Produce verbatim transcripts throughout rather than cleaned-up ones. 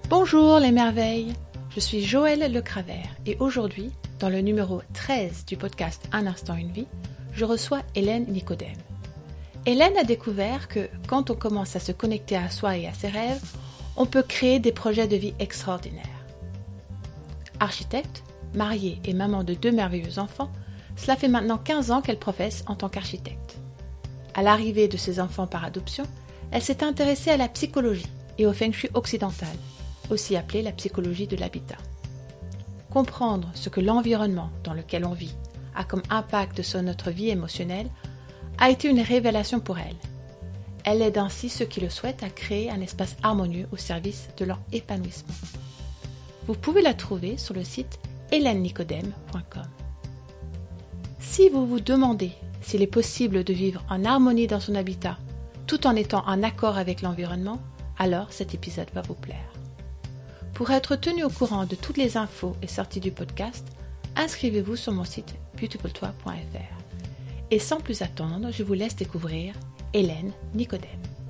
Bonjour les merveilles, je suis Joëlle Lecravert et aujourd'hui, dans le numéro treize du podcast Un instant une vie, je reçois Hélène Nicodème. Hélène a découvert que quand on commence à se connecter à soi et à ses rêves, on peut créer des projets de vie extraordinaires. Architecte, mariée et maman de deux merveilleux enfants, cela fait maintenant quinze ans qu'elle professe en tant qu'architecte. À l'arrivée de ses enfants par adoption, elle s'est intéressée à la psychologie et au feng shui occidental, aussi appelée la psychologie de l'habitat. Comprendre ce que l'environnement dans lequel on vit a comme impact sur notre vie émotionnelle a été une révélation pour elle. Elle aide ainsi ceux qui le souhaitent à créer un espace harmonieux au service de leur épanouissement. Vous pouvez la trouver sur le site hélène nicodème point com. Si vous vous demandez s'il est possible de vivre en harmonie dans son habitat tout en étant en accord avec l'environnement, alors cet épisode va vous plaire. Pour être tenu au courant de toutes les infos et sorties du podcast, inscrivez-vous sur mon site beautiful toi point f r. Et sans plus attendre, je vous laisse découvrir Hélène Nicodème.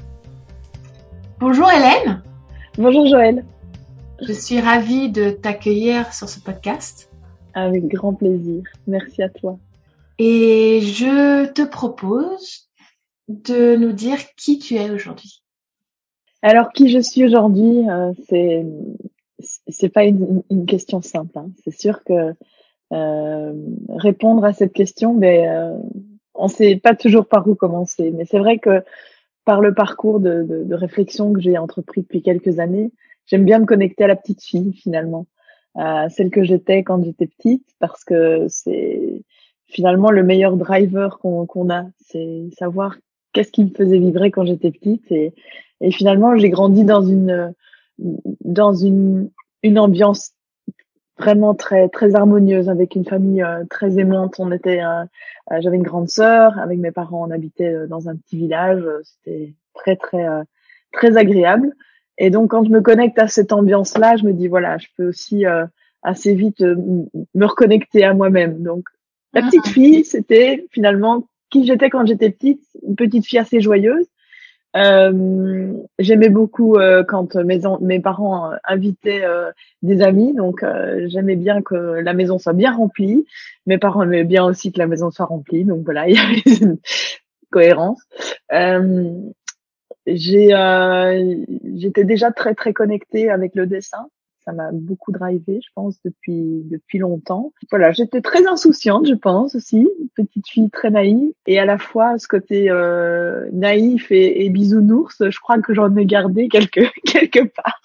Bonjour Hélène. Bonjour Joëlle. Je suis ravie de t'accueillir sur ce podcast. Avec grand plaisir. Merci à toi. Et je te propose de nous dire qui tu es aujourd'hui. Alors, qui je suis aujourd'hui, euh, c'est c'est pas une, une question simple. Hein. C'est sûr que euh, répondre à cette question, ben, euh, on sait pas toujours par où commencer. Mais c'est vrai que par le parcours de, de, de réflexion que j'ai entrepris depuis quelques années, j'aime bien me connecter à la petite fille finalement, à celle que j'étais quand j'étais petite, parce que c'est finalement le meilleur driver qu'on, qu'on a, c'est savoir qu'est-ce qui me faisait vibrer quand j'étais petite. Et, et finalement, j'ai grandi dans une dans une une ambiance vraiment très très harmonieuse, avec une famille euh, très aimante. On était, euh, euh, j'avais une grande sœur, avec mes parents, on habitait euh, dans un petit village. C'était très très euh, très agréable. Et donc, quand je me connecte à cette ambiance-là, je me dis voilà, je peux aussi euh, assez vite euh, me reconnecter à moi-même. Donc, la petite fille, c'était finalement qui j'étais quand j'étais petite, une petite fille assez joyeuse. Euh, j'aimais beaucoup euh, quand mes en- mes parents euh, invitaient euh, des amis, donc euh, j'aimais bien que la maison soit bien remplie. Mes parents aimaient bien aussi que la maison soit remplie, donc voilà, il y avait une cohérence. Euh, j'ai euh, j'étais déjà très très connectée avec le dessin. Ça m'a beaucoup drivé, je pense, depuis depuis longtemps. Voilà, j'étais très insouciante, je pense aussi, petite fille très naïve, et à la fois ce côté euh, naïf et, et bisounours, je crois que j'en ai gardé quelque quelque part.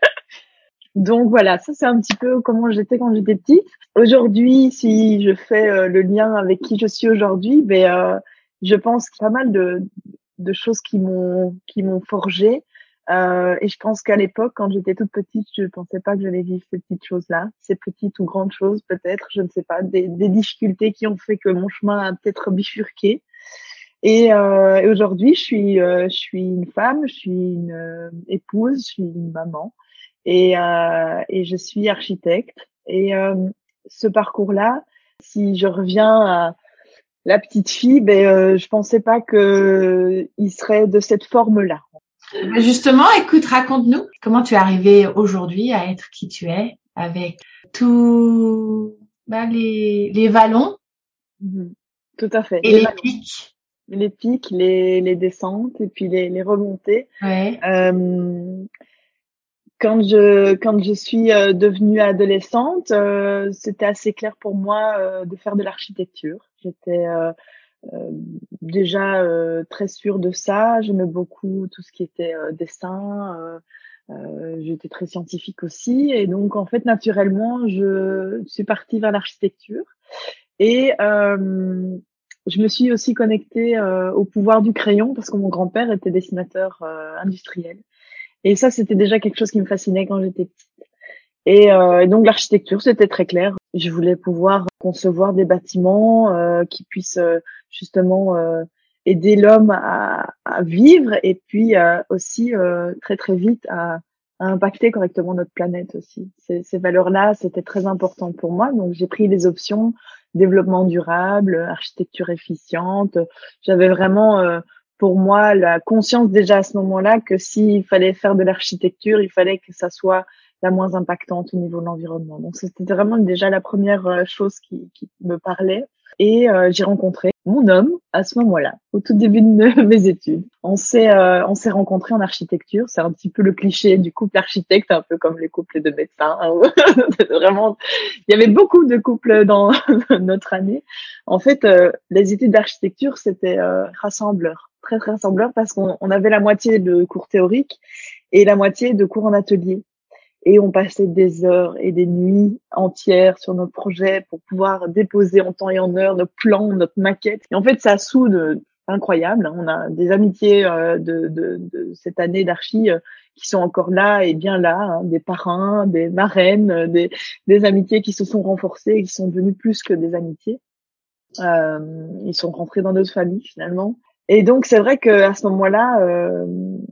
Donc voilà, ça c'est un petit peu comment j'étais quand j'étais petite. Aujourd'hui, si je fais euh, le lien avec qui je suis aujourd'hui, ben euh, je pense qu'il y a pas mal de de choses qui m'ont qui m'ont forgée. Euh, et je pense qu'à l'époque, quand j'étais toute petite, je pensais pas que j'allais vivre ces petites choses-là, ces petites ou grandes choses peut-être, je ne sais pas, des, des difficultés qui ont fait que mon chemin a peut-être bifurqué. Et, euh, et aujourd'hui, je suis, euh, je suis une femme, je suis une euh, épouse, je suis une maman, et, euh, et je suis architecte. Et euh, ce parcours-là, si je reviens à la petite fille, ben euh, je pensais pas que il serait de cette forme-là. Justement, écoute, raconte-nous comment tu es arrivée aujourd'hui à être qui tu es avec tous bah, les, les vallons Mhm. Tout à fait. et Les, les vallons, pics. les pics, les, les descentes et puis les, les remontées. Ouais. Euh, quand je quand je suis euh, devenue adolescente, euh, c'était assez clair pour moi euh, de faire de l'architecture. J'étais euh, euh, déjà euh, très sûre de ça. J'aimais beaucoup tout ce qui était euh, dessin. Euh, euh, j'étais très scientifique aussi, et donc en fait naturellement, je suis partie vers l'architecture. Et euh, je me suis aussi connectée euh, au pouvoir du crayon, parce que mon grand-père était dessinateur euh, industriel. Et ça, c'était déjà quelque chose qui me fascinait quand j'étais petite. Et, euh, et donc l'architecture, c'était très clair. Je voulais pouvoir concevoir des bâtiments euh, qui puissent euh, justement euh, aider l'homme à, à vivre, et puis euh, aussi euh, très très vite à, à impacter correctement notre planète aussi. Ces, ces valeurs-là, c'était très important pour moi. Donc j'ai pris les options développement durable, architecture efficiente. J'avais vraiment euh, pour moi la conscience déjà à ce moment-là que s'il fallait faire de l'architecture, il fallait que ça soit la moins impactante au niveau de l'environnement. Donc c'était vraiment déjà la première euh, chose qui, qui me parlait. Et euh, j'ai rencontré mon homme à ce moment-là, au tout début de mes études. On s'est euh, on s'est rencontrés en architecture. C'est un petit peu le cliché du couple architecte, un peu comme les couples de médecins. Vraiment, il y avait beaucoup de couples dans notre année. En fait, euh, les études d'architecture, c'était euh, rassembleur, très très rassembleur, parce qu'on on avait la moitié de cours théoriques et la moitié de cours en atelier. Et on passait des heures et des nuits entières sur nos projets pour pouvoir déposer en temps et en heure nos plans, notre maquette. Et en fait, ça soude incroyable. On a des amitiés euh, de, de, de cette année d'archi euh, qui sont encore là et bien là, hein, des parrains, des marraines, euh, des, des amitiés qui se sont renforcées et qui sont devenues plus que des amitiés. Euh, ils sont rentrés dans notre famille finalement. Et donc, c'est vrai qu'à ce moment-là, euh,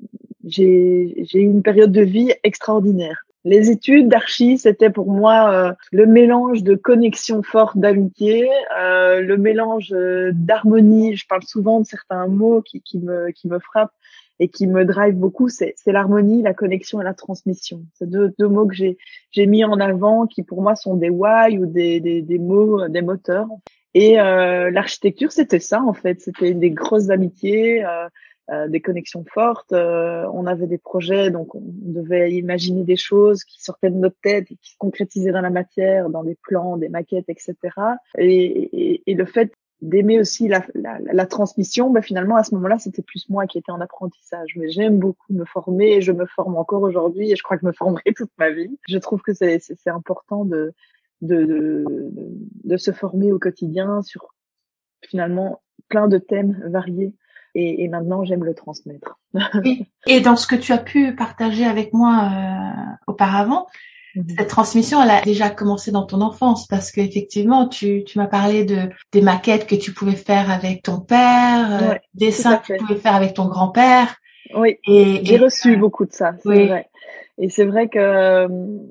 j'ai, j'ai eu une période de vie extraordinaire. Les études d'archi, c'était pour moi euh, le mélange de connexion forte d'amitié, euh, le mélange euh, d'harmonie. Je parle souvent de certains mots qui, qui me qui me frappent et qui me drive beaucoup. C'est, c'est l'harmonie, la connexion et la transmission. C'est deux, deux mots que j'ai j'ai mis en avant, qui pour moi sont des why ou des des, des mots, des moteurs. Et euh, l'architecture, c'était ça en fait. C'était des grosses amitiés. Euh, Euh, des connexions fortes, euh, on avait des projets, donc on devait imaginer des choses qui sortaient de notre tête et qui se concrétisaient dans la matière, dans des plans, des maquettes, et cetera. Et, et, et le fait d'aimer aussi la, la, la transmission, ben finalement à ce moment-là, c'était plus moi qui étais en apprentissage. Mais j'aime beaucoup me former et je me forme encore aujourd'hui et je crois que je me formerai toute ma vie. Je trouve que c'est, c'est, c'est important de, de, de, de, de se former au quotidien sur finalement plein de thèmes variés. Et, et maintenant, j'aime le transmettre. Oui. Et dans ce que tu as pu partager avec moi euh, auparavant, mm-hmm. cette transmission, elle a déjà commencé dans ton enfance parce qu'effectivement, tu, tu m'as parlé de des maquettes que tu pouvais faire avec ton père, ouais, euh, des dessins que tu pouvais faire avec ton grand-père. Oui, et, j'ai et, reçu euh, beaucoup de ça, c'est oui. vrai. Et c'est vrai que euh,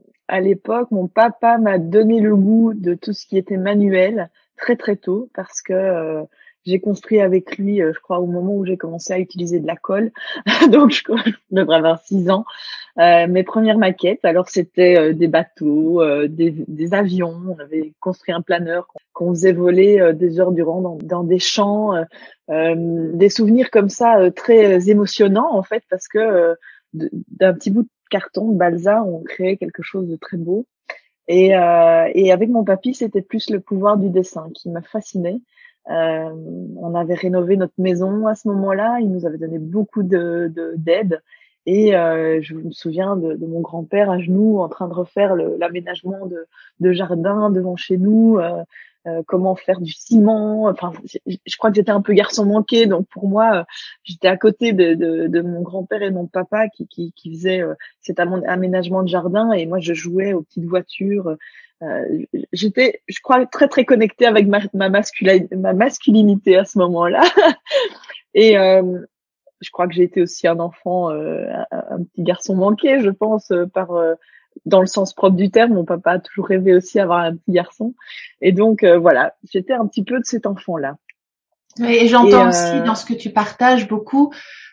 à l'époque, mon papa m'a donné le goût de tout ce qui était manuel très très tôt parce que euh, j'ai construit avec lui, euh, je crois, au moment où j'ai commencé à utiliser de la colle. Donc, je, je devrais avoir six ans. Euh, mes premières maquettes, alors c'était euh, des bateaux, euh, des, des avions. On avait construit un planeur qu'on, qu'on faisait voler euh, des heures durant dans, dans des champs. Euh, euh, des souvenirs comme ça euh, très émotionnants, en fait, parce que euh, d'un petit bout de carton, de balsa, on créait quelque chose de très beau. Et, euh, et avec mon papy, c'était plus le pouvoir du dessin qui m'a fascinée. Euh, on avait rénové notre maison à ce moment-là. Il nous avait donné beaucoup de, de d'aide. Et euh, je me souviens de, de mon grand-père à genoux en train de refaire le, l'aménagement de, de jardin devant chez nous. Euh, euh, comment faire du ciment. Enfin, je crois que j'étais un peu garçon manqué. Donc pour moi, j'étais à côté de, de, de mon grand-père et mon papa qui, qui, qui faisaient euh, cet aménagement de jardin. Et moi, je jouais aux petites voitures. Euh, j'étais, je crois, très très connectée avec ma, ma, mascula, ma masculinité à ce moment-là. Et euh, je crois que j'ai été aussi un enfant, euh, un, un petit garçon manqué, je pense, euh, par euh, dans le sens propre du terme. Mon papa a toujours rêvé aussi d'avoir un petit garçon. Et donc euh, voilà, j'étais un petit peu de cet enfant-là. Et j'entends et, aussi euh, dans ce que tu partages beaucoup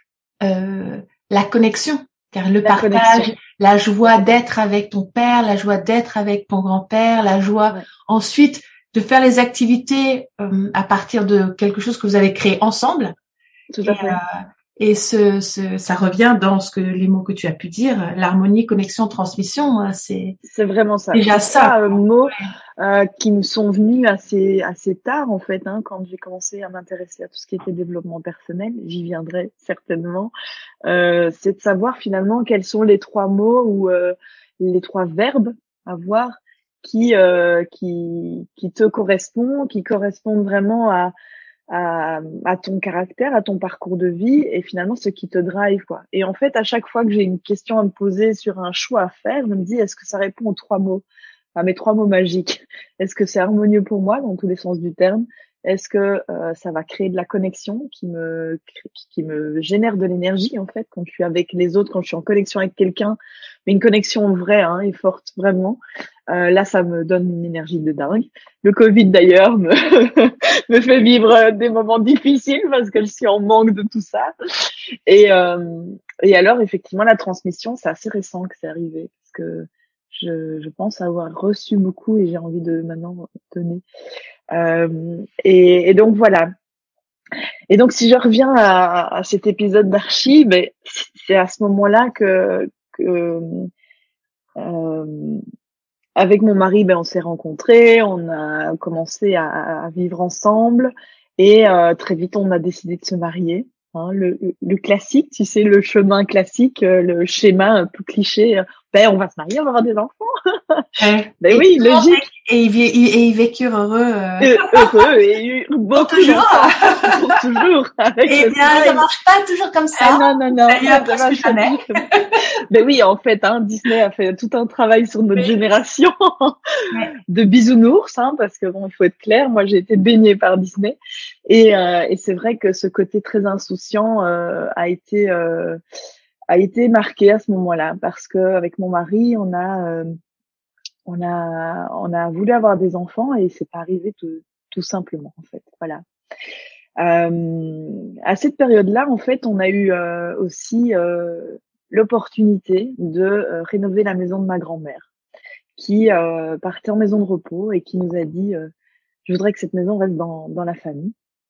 euh, la connexion. Car le la partage, connexion. La joie d'être avec ton père, la joie d'être avec ton grand-père, la joie ouais. ensuite de faire les activités euh, à partir de quelque chose que vous avez créé ensemble. Tout à et, fait. Euh, et ce, ce, ça revient dans ce que les mots que tu as pu dire, l'harmonie, connexion, transmission, c'est c'est vraiment ça. Déjà c'est ça. Trois mots euh, qui me sont venus assez assez tard en fait, hein, quand j'ai commencé à m'intéresser à tout ce qui était développement personnel. J'y viendrai certainement. Euh, c'est de savoir finalement quels sont les trois mots ou euh, les trois verbes à voir qui euh, qui qui te correspondent, qui correspondent vraiment à À, à ton caractère, à ton parcours de vie et finalement ce qui te drive quoi. Et en fait, à chaque fois que j'ai une question à me poser sur un choix à faire, je me dis est-ce que ça répond aux trois mots, à mes trois mots magiques. Est-ce que c'est harmonieux pour moi dans tous les sens du terme? Est-ce que euh, ça va créer de la connexion qui me qui me génère de l'énergie en fait quand je suis avec les autres, quand je suis en connexion avec quelqu'un, mais une connexion vraie hein, et forte vraiment. Euh, là, ça me donne une énergie de dingue. Le Covid d'ailleurs me me fait vivre des moments difficiles parce que je suis en manque de tout ça. Et euh, et alors effectivement la transmission, c'est assez récent que c'est arrivé parce que je je pense avoir reçu beaucoup et j'ai envie de maintenant donner. Euh, et, et donc voilà. Et donc si je reviens à, à cet épisode d'Archie, ben c'est à ce moment-là que, que euh, avec mon mari, ben on s'est rencontrés, on a commencé à, à vivre ensemble et euh, très vite on a décidé de se marier. Hein, le, le classique, tu sais, le chemin classique, euh, le schéma un peu cliché. euh, Ben on va se marier, on va avoir des enfants. Ouais. Ben Et, oui, logique. et, ils, et ils vécurent heureux. Euh... Euh, heureux et eu Pour beaucoup toujours. d'enfants pour toujours avec Eh le bien, smile. ça marche pas toujours comme ça. Ah non non non, D'ailleurs, ça presque marche pas jamais. toujours comme ça. Mais oui, en fait, hein, Disney a fait tout un travail sur notre Oui. génération Ouais. de bisounours, hein, parce que bon, il faut être clair, moi j'ai été baignée par Disney et, euh, et c'est vrai que ce côté très insouciant euh, a été euh, a été marqué à ce moment-là parce que avec mon mari, on a euh, on a on a voulu avoir des enfants et c'est pas arrivé tout, tout simplement en fait. Voilà. Euh, à cette période-là, en fait, on a eu euh, aussi euh, l'opportunité de euh, rénover la maison de ma grand-mère, qui euh, partait en maison de repos et qui nous a dit euh, je voudrais que cette maison reste dans, dans la famille.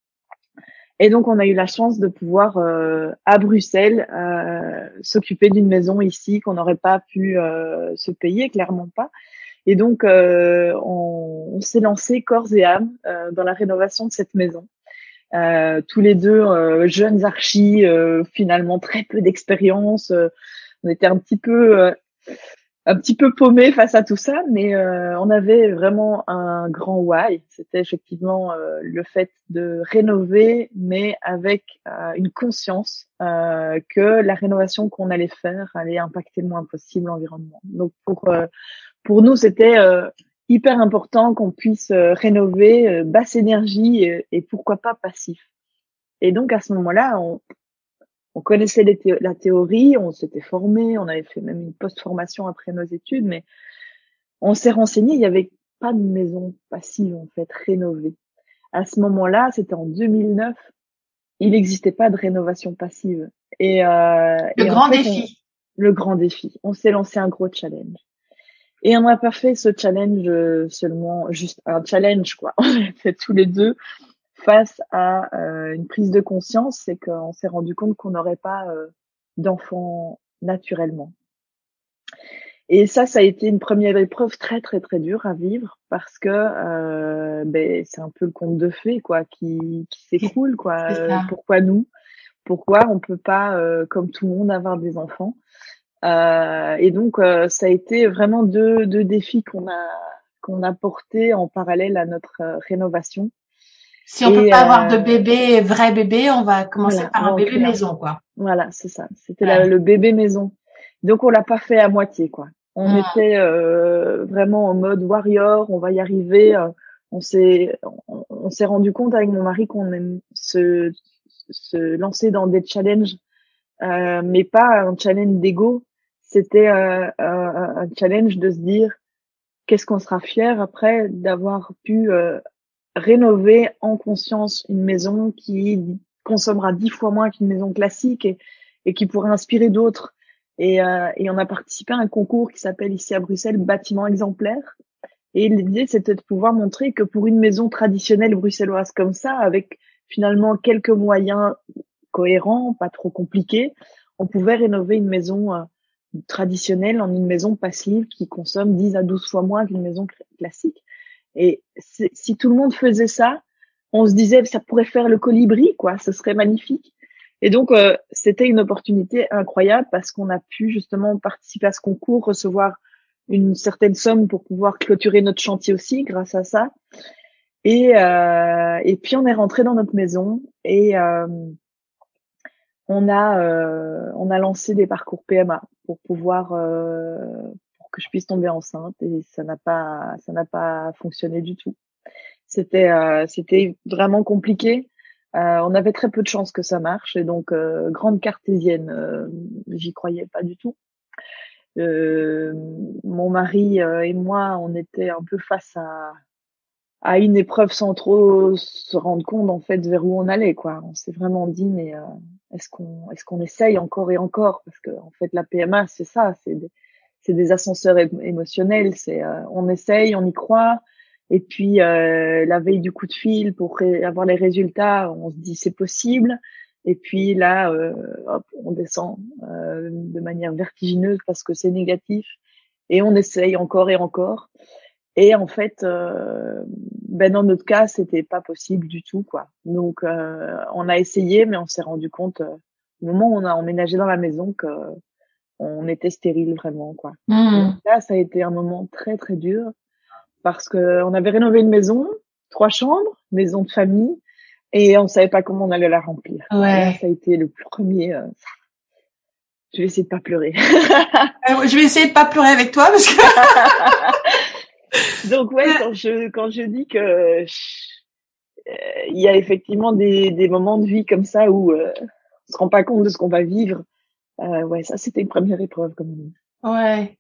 Et donc, on a eu la chance de pouvoir, euh, à Bruxelles, euh, s'occuper d'une maison ici qu'on n'aurait pas pu euh, se payer, clairement pas. Et donc, euh, on, on s'est lancé corps et âme euh, dans la rénovation de cette maison. Euh, tous les deux euh, jeunes archis, euh, finalement très peu d'expérience. Euh, on était un petit peu, euh, un petit peu paumés face à tout ça, mais euh, on avait vraiment un grand why. C'était effectivement euh, le fait de rénover, mais avec euh, une conscience euh, que la rénovation qu'on allait faire allait impacter le moins possible l'environnement. Donc pour euh, pour nous, c'était euh, hyper important qu'on puisse euh, rénover euh, basse énergie et, et pourquoi pas passif. Et donc à ce moment-là, on, on connaissait les thé- la théorie, on s'était formé, on avait fait même une post-formation après nos études, mais on s'est renseigné, il n'y avait pas de maison passive en fait rénovée. À ce moment-là, c'était en deux mille neuf, il n'existait pas de rénovation passive. Et, euh, Le et en grand fait, on, défi. le grand défi, on s'est lancé un gros challenge. Et on n'a pas fait ce challenge euh, seulement, juste un challenge quoi. On l'a fait tous les deux face à euh, une prise de conscience, c'est qu'on s'est rendu compte qu'on n'aurait pas euh, d'enfants naturellement. Et ça, ça a été une première épreuve très très très dure à vivre parce que euh, ben c'est un peu le conte de fées quoi qui, qui s'écroule quoi. C'est Euh, ça. pourquoi nous? Pourquoi on peut pas euh, comme tout le monde avoir des enfants? Euh, et donc euh, ça a été vraiment deux deux défis qu'on a qu'on a portés en parallèle à notre euh, rénovation. Si on peut Et pas avoir de euh, bébé, vrai bébé, on va commencer voilà, on par va un en bébé créer un. maison, quoi. Voilà, c'est ça. C'était la- Ouais. le bébé maison. Donc on l'a pas fait à moitié, quoi. On Mm. était euh, vraiment en mode warrior, on va y arriver. euh, on s'est, on, on s'est rendu compte avec mon mari qu'on aime se, se lancer dans des challenges, euh, mais pas un challenge d'ego. C'était euh, un, un challenge de se dire qu'est-ce qu'on sera fier après d'avoir pu euh, rénover en conscience une maison qui consommera dix fois moins qu'une maison classique et, et qui pourrait inspirer d'autres. Et, euh, et on a participé à un concours qui s'appelle ici à Bruxelles Bâtiment exemplaire. Et l'idée, c'était de pouvoir montrer que pour une maison traditionnelle bruxelloise comme ça, avec finalement quelques moyens cohérents, pas trop compliqués, on pouvait rénover une maison euh, traditionnelle en une maison passive qui consomme dix à douze fois moins qu'une maison cl- classique. Et si tout le monde faisait ça, on se disait ça pourrait faire le colibri, quoi. Ce serait magnifique. Et donc euh, c'était une opportunité incroyable parce qu'on a pu justement participer à ce concours, recevoir une certaine somme pour pouvoir clôturer notre chantier aussi grâce à ça. Et euh, et puis on est rentré dans notre maison et euh, on a euh, on a lancé des parcours P M A pour pouvoir euh, pour que je puisse tomber enceinte et ça n'a pas ça n'a pas fonctionné du tout. C'était euh, c'était vraiment compliqué. Euh, on avait très peu de chances que ça marche et donc euh, grande cartésienne, euh, j'y croyais pas du tout. Euh, mon mari euh, et moi, on était un peu face à à une épreuve sans trop se rendre compte en fait vers où on allait quoi. On s'est vraiment dit mais euh, est-ce qu'on est-ce qu'on essaye encore et encore parce que en fait la P M A c'est ça, c'est des, c'est des ascenseurs é- émotionnels, c'est euh, on essaye, on y croit et puis euh, la veille du coup de fil pour ré- avoir les résultats, on se dit c'est possible et puis là euh, hop, on descend euh, de manière vertigineuse parce que c'est négatif et on essaye encore et encore. Et en fait, euh, ben dans notre cas, c'était pas possible du tout, quoi. Donc, euh, on a essayé, mais on s'est rendu compte euh, au moment où on a emménagé dans la maison que on était stérile vraiment, quoi. Et donc Hmm. là, ça a été un moment très très dur parce que on avait rénové une maison, trois chambres, maison de famille, et on savait pas comment on allait la remplir, quoi. Là, Ouais. ça a été le premier. euh, Je vais essayer de pas pleurer. Euh, je vais essayer de pas pleurer avec toi parce que Donc ouais, quand je quand je dis que euh, il y a effectivement des, des moments de vie comme ça où euh, on se rend pas compte de ce qu'on va vivre. Euh, ouais, ça c'était une première épreuve quand même. ouais.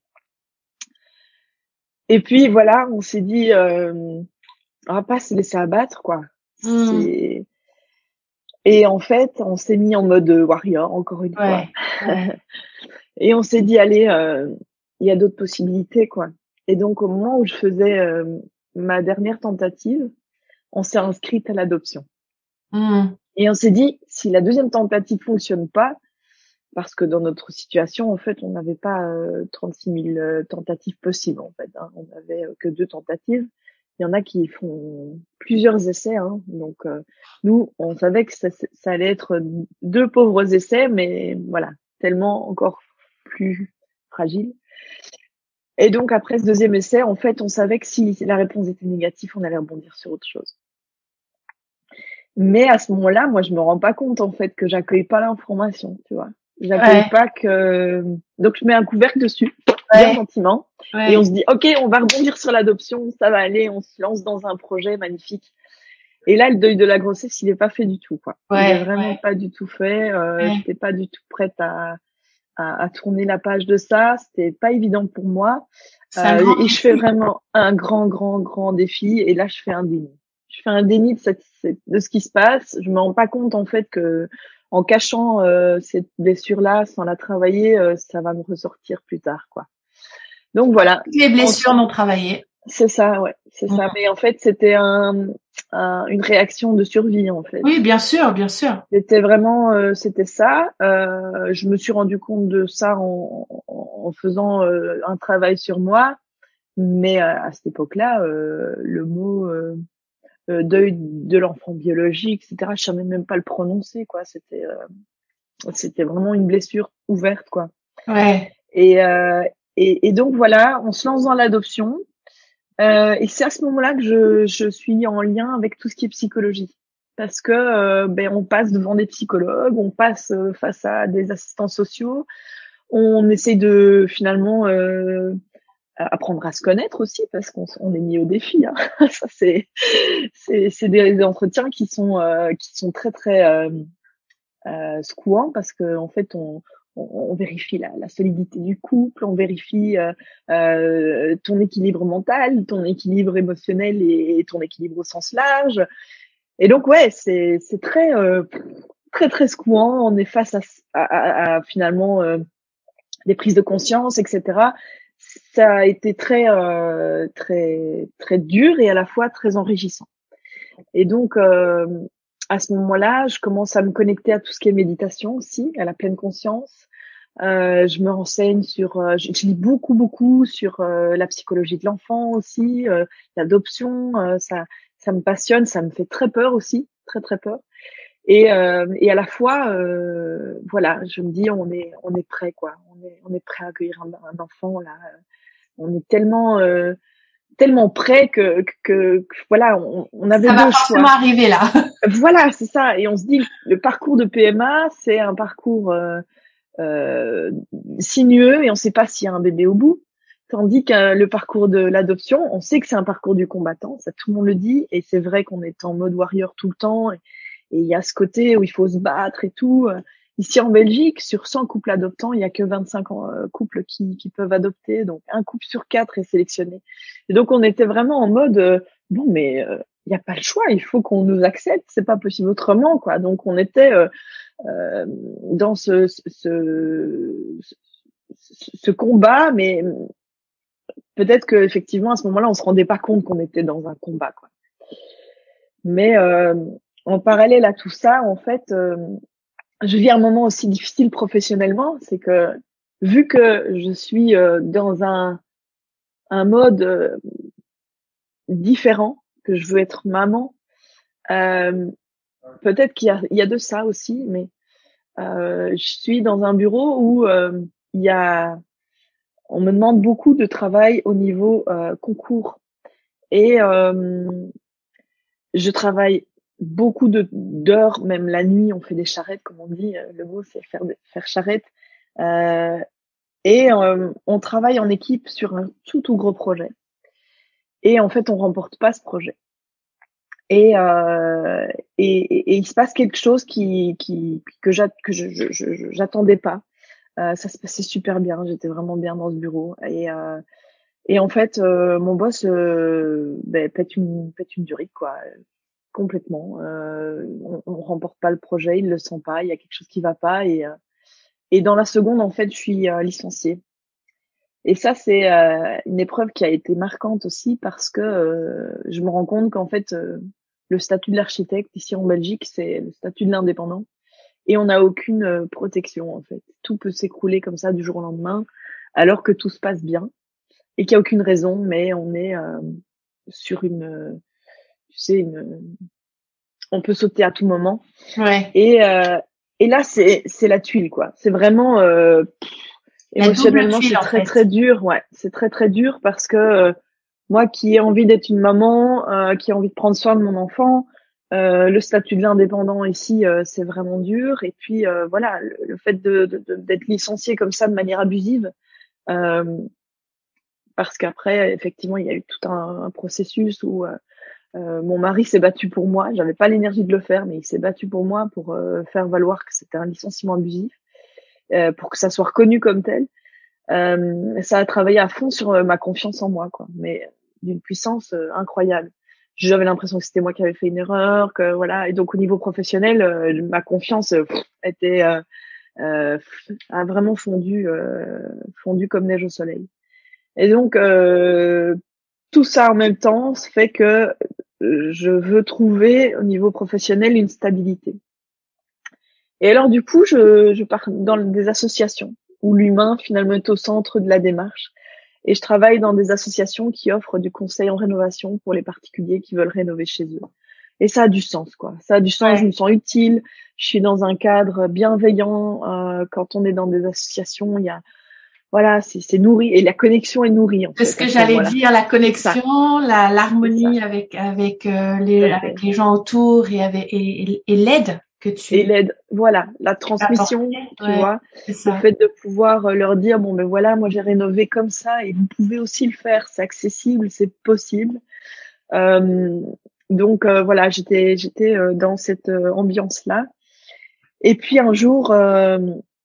Et puis voilà, on s'est dit, euh, on va pas se laisser abattre quoi. Hmm. C'est et en fait, on s'est mis en mode warrior encore une fois. Ouais. Ouais. Et on s'est dit allez, euh, il y a d'autres possibilités quoi. Et donc au moment où je faisais euh, ma dernière tentative, on s'est inscrite à l'adoption. Hmm. Et on s'est dit si la deuxième tentative fonctionne pas, parce que dans notre situation, en fait, on n'avait pas euh, trente-six mille euh, tentatives possibles, en fait. Hein. On n'avait euh, que deux tentatives. Il y en a qui font plusieurs essais. Hein. Donc, euh, nous, on savait que ça, ça allait être deux pauvres essais, mais voilà, tellement encore plus fragile. Et donc, après ce deuxième essai, en fait, on savait que si la réponse était négative, on allait rebondir sur autre chose. Mais à ce moment-là, moi, je me rends pas compte, en fait, que j'accueille pas l'information, tu vois. J'accueille Ouais. pas que, donc je mets un couvercle dessus, bien Ouais. gentiment, et on Ouais. se dit, OK, on va rebondir sur l'adoption, ça va aller, on se lance dans un projet magnifique. Et là, le deuil de la grossesse, il est pas fait du tout, quoi. Il est Ouais. vraiment pas du tout fait, euh, Ouais. j'étais pas du tout prête à, à, à tourner la page de ça, c'était pas évident pour moi, C'est un euh, grand et je fais défi. vraiment un grand, grand, grand défi, et là, je fais un déni. Je fais un déni de, cette, cette- de ce qui se passe. Je me rends pas compte en fait que en cachant euh, cette blessure-là, sans la travailler, euh, ça va me ressortir plus tard, quoi. Donc voilà. Toutes les On blessures s- non travaillées. C'est ça, ouais, c'est Hmm. ça. Mais en fait, c'était un, un- une réaction de survie, en fait. Oui, bien sûr, bien sûr. C'était vraiment, euh, c'était ça. Euh, je me suis rendu compte de ça en, en, en faisant euh, un travail sur moi. Mais euh, à cette époque-là, euh, le mot euh, euh, deuil de l'enfant biologique, et cetera. Je savais même pas le prononcer, quoi. C'était, euh, c'était vraiment une blessure ouverte, quoi. Ouais. Et, euh, et, et donc voilà, on se lance dans l'adoption. Euh, et c'est à ce moment-là que je, je suis en lien avec tout ce qui est psychologie, parce que euh, ben on passe devant des psychologues, on passe euh, face à des assistants sociaux, on essaye de finalement euh, apprendre à se connaître aussi, parce qu'on on est mis au défi. Hein. Ça c'est c'est c'est des entretiens qui sont euh, qui sont très très euh, euh, secouants parce que en fait on on, on vérifie la, la solidité du couple, on vérifie euh, euh, ton équilibre mental, ton équilibre émotionnel et, et ton équilibre au sens large. Et donc ouais, c'est c'est très euh, très très secouant. On est face à, à, à, à finalement euh, des prises de conscience, et cetera. Ça a été très euh, très très dur et à la fois très enrichissant. Et donc, euh, à ce moment-là, je commence à me connecter à tout ce qui est méditation aussi, à la pleine conscience. Euh, je me renseigne sur, euh, je, je lis beaucoup, beaucoup sur euh, la psychologie de l'enfant aussi, euh, l'adoption. Euh, ça, ça me passionne, ça me fait très peur aussi, très très peur. Et, euh, et à la fois, euh, voilà, je me dis, on est, on est prêt, quoi. On est, on est prêt à accueillir un, un enfant là. On est tellement euh, tellement près que, que, que voilà, on, on avait Ça va deux choix. forcément arriver là. Voilà, c'est ça. Et on se dit, le parcours de P M A, c'est un parcours euh, euh, sinueux et on ne sait pas s'il y a un bébé au bout. Tandis que le parcours de l'adoption, on sait que c'est un parcours du combattant, ça tout le monde le dit, et c'est vrai qu'on est en mode warrior tout le temps, et il y a ce côté où il faut se battre et tout. Ici en Belgique, sur cent couples adoptants, il y a que vingt-cinq couples qui, qui peuvent adopter, donc un couple sur quatre est sélectionné. Et donc on était vraiment en mode euh, bon, mais il euh, n'y a pas le choix, il faut qu'on nous accepte, c'est pas possible autrement, quoi. Donc on était euh, euh, dans ce, ce, ce, ce combat, mais peut-être que effectivement à ce moment-là, on se rendait pas compte qu'on était dans un combat, quoi. Mais euh, en parallèle à tout ça, en fait, euh, je vis un moment aussi difficile professionnellement, c'est que vu que je suis euh, dans un un mode euh, différent, que je veux être maman, euh, peut-être qu'il y a il y a de ça aussi, mais euh, je suis dans un bureau où euh, il y a on me demande beaucoup de travail au niveau euh, concours et euh, je travaille beaucoup de d'heures, même la nuit, on fait des charrettes, comme on dit. Le mot, c'est faire faire charrette. Euh, et euh, on travaille en équipe sur un tout tout gros projet. Et en fait, on remporte pas ce projet. Et euh, et, et, et il se passe quelque chose qui qui que j'a, que je, je, je j'attendais pas. Euh, ça se passait super bien. J'étais vraiment bien dans ce bureau. Et euh, et en fait, euh, mon boss euh, ben, pète une pète une durite, quoi. Complètement. Euh, on, on remporte pas le projet, il le sent pas, il y a quelque chose qui va pas et euh, et dans la seconde en fait je suis euh, licenciée. Et ça c'est euh, une épreuve qui a été marquante aussi parce que euh, je me rends compte qu'en fait euh, le statut de l'architecte ici en Belgique c'est le statut de l'indépendant et on n'a aucune euh, protection en fait. Tout peut s'écrouler comme ça du jour au lendemain alors que tout se passe bien et qu'il y a aucune raison mais on est euh, sur une euh, tu sais une on peut sauter à tout moment. Ouais. Et euh, et là c'est c'est la tuile, quoi. C'est vraiment euh, pff, La double émotionnellement tuile, c'est en très fait. très dur. Ouais, c'est très très dur parce que euh, moi qui ai envie d'être une maman, euh, qui ai envie de prendre soin de mon enfant, euh, le statut de l'indépendant ici euh, c'est vraiment dur. Et puis euh, voilà, le, le fait de, de, de d'être licencié comme ça de manière abusive, euh, parce qu'après effectivement il y a eu tout un, un processus où euh, Euh, mon mari s'est battu pour moi. J'avais pas l'énergie de le faire, mais il s'est battu pour moi pour euh, faire valoir que c'était un licenciement abusif, euh, pour que ça soit reconnu comme tel. Euh, ça a travaillé à fond sur euh, ma confiance en moi, quoi. Mais d'une puissance euh, incroyable. J'avais l'impression que c'était moi qui avais fait une erreur, que voilà. Et donc au niveau professionnel, euh, ma confiance euh, pff, était euh, euh, a vraiment fondu, euh, fondu comme neige au soleil. Et donc euh, tout ça en même temps fait que je veux trouver au niveau professionnel une stabilité. Et alors du coup, je, je pars dans des associations où l'humain finalement est au centre de la démarche. Et je travaille dans des associations qui offrent du conseil en rénovation pour les particuliers qui veulent rénover chez eux. Et ça a du sens, quoi. Ça a du sens, Ouais. je me sens utile. Je suis dans un cadre bienveillant. Euh, quand on est dans des associations, il y a voilà, c'est, c'est nourri et la connexion est nourrie en C'est fait ce que à ce j'allais moment-là. dire, la C'est ça, connexion, la, c'est ça, l'harmonie avec, avec, euh, tout les, à fait. avec les gens autour et avec, et, et, et l'aide que Et tu l'aide, voilà, la apportes. transmission, tu Ouais, vois, c'est le ça. fait de pouvoir euh, leur dire bon ben voilà, moi j'ai rénové comme ça et vous pouvez aussi le faire, c'est accessible, c'est possible. Euh, donc euh, voilà, j'étais j'étais euh, dans cette euh, ambiance-là. Et puis un jour, euh,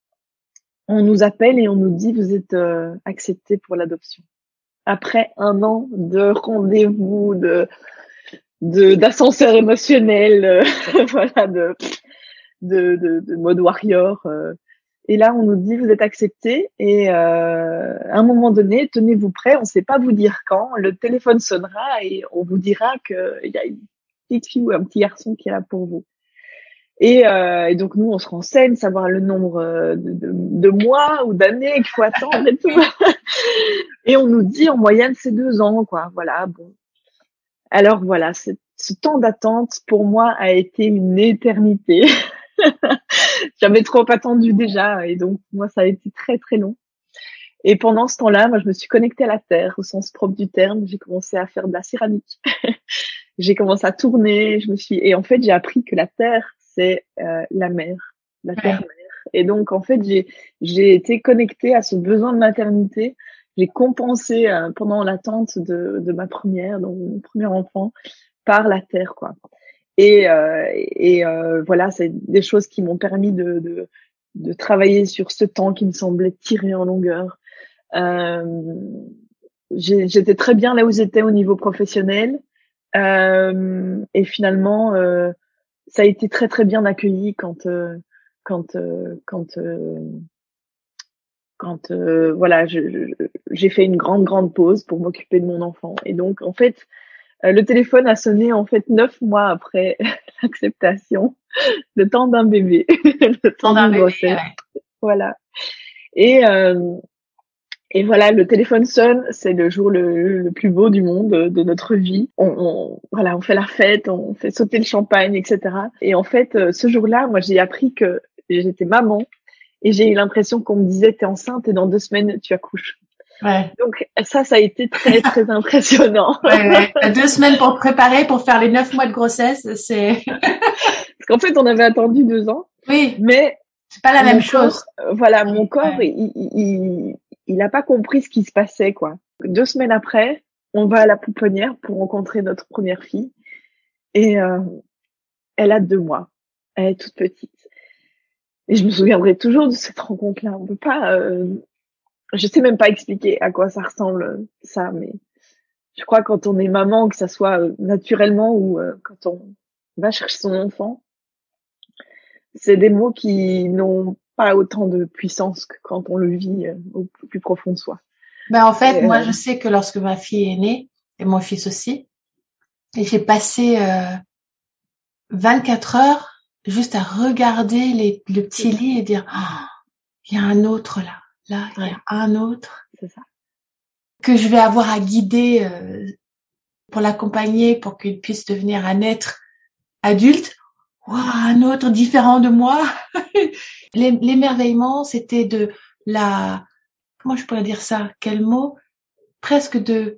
on nous appelle et on nous dit vous êtes euh, accepté pour l'adoption. Après un an de rendez-vous, de de d'ascenseur émotionnel, euh, voilà, de de, de, de mode warrior. Euh. Et là, on nous dit vous êtes accepté. Et euh, à un moment donné, tenez-vous prêts, on ne sait pas vous dire quand. Le téléphone sonnera et on vous dira qu'il y a une petite fille ou un petit garçon qui est là pour vous. Et, euh, et donc nous, on se renseigne, savoir le nombre de, de, de mois ou d'années qu'il faut attendre et tout. Et on nous dit en moyenne c'est deux ans, quoi. Voilà. Bon. Alors voilà, ce, ce temps d'attente pour moi a été une éternité. J'avais trop attendu déjà et donc moi ça a été très très long. Et pendant ce temps-là, moi je me suis connectée à la terre au sens propre du terme. J'ai commencé à faire de la céramique. J'ai commencé à tourner. Je me suis et en fait j'ai appris que la terre c'est euh, la mer, la terre-mère. Et donc en fait j'ai j'ai été connectée à ce besoin de maternité j'ai compensé euh, pendant l'attente de, de ma première, donc mon premier enfant, par la terre, quoi. Et, euh, et euh, voilà, c'est des choses qui m'ont permis de, de, de travailler sur ce temps qui me semblait tiré en longueur. Euh, j'ai, j'étais très bien là où j'étais au niveau professionnel. Euh, et finalement, euh, ça a été très très bien accueilli quand euh, quand euh, quand euh, quand euh, voilà, je, je, j'ai fait une grande grande pause pour m'occuper de mon enfant. Et donc en fait, euh, le téléphone a sonné en fait neuf mois après l'acceptation, le temps d'un bébé, le temps d'une grossesse, ouais. Voilà. Et euh, Et voilà, le téléphone sonne, c'est le jour le, le plus beau du monde, de notre vie. On, on, voilà, on fait la fête, on fait sauter le champagne, et cetera. Et en fait, ce jour-là, moi, j'ai appris que j'étais maman et j'ai eu l'impression qu'on me disait, t'es enceinte et dans deux semaines, tu accouches. Ouais. Donc ça, ça a été très, très impressionnant. Ouais, ouais. Deux semaines pour te préparer, pour faire les neuf mois de grossesse, c'est... Parce qu'en fait, on avait attendu deux ans. Oui. Mais c'est pas la même chose. Corps, voilà, mon corps, ouais. il, il, il n'a pas compris ce qui se passait, quoi. Deux semaines après, on va à la pouponnière pour rencontrer notre première fille. Et euh, elle a deux mois. Elle est toute petite. Et je me souviendrai toujours de cette rencontre-là. On peut pas... Euh, je sais même pas expliquer à quoi ça ressemble, ça, mais je crois quand on est maman, que ça soit euh, naturellement ou euh, quand on va chercher son enfant, c'est des mots qui n'ont pas autant de puissance que quand on le vit euh, au plus profond de soi. Ben en fait, et, moi, euh... je sais que lorsque ma fille est née, et mon fils aussi, et j'ai passé euh, vingt-quatre heures juste à regarder les, le petit lit et dire oh, il y a un autre là, là, il ouais. y a un autre. C'est ça. Que je vais avoir à guider euh, pour l'accompagner, pour qu'il puisse devenir un être adulte. Wow, un autre différent de moi. L'émerveillement, c'était de la... Comment je pourrais dire ça? Quel mot? Presque de...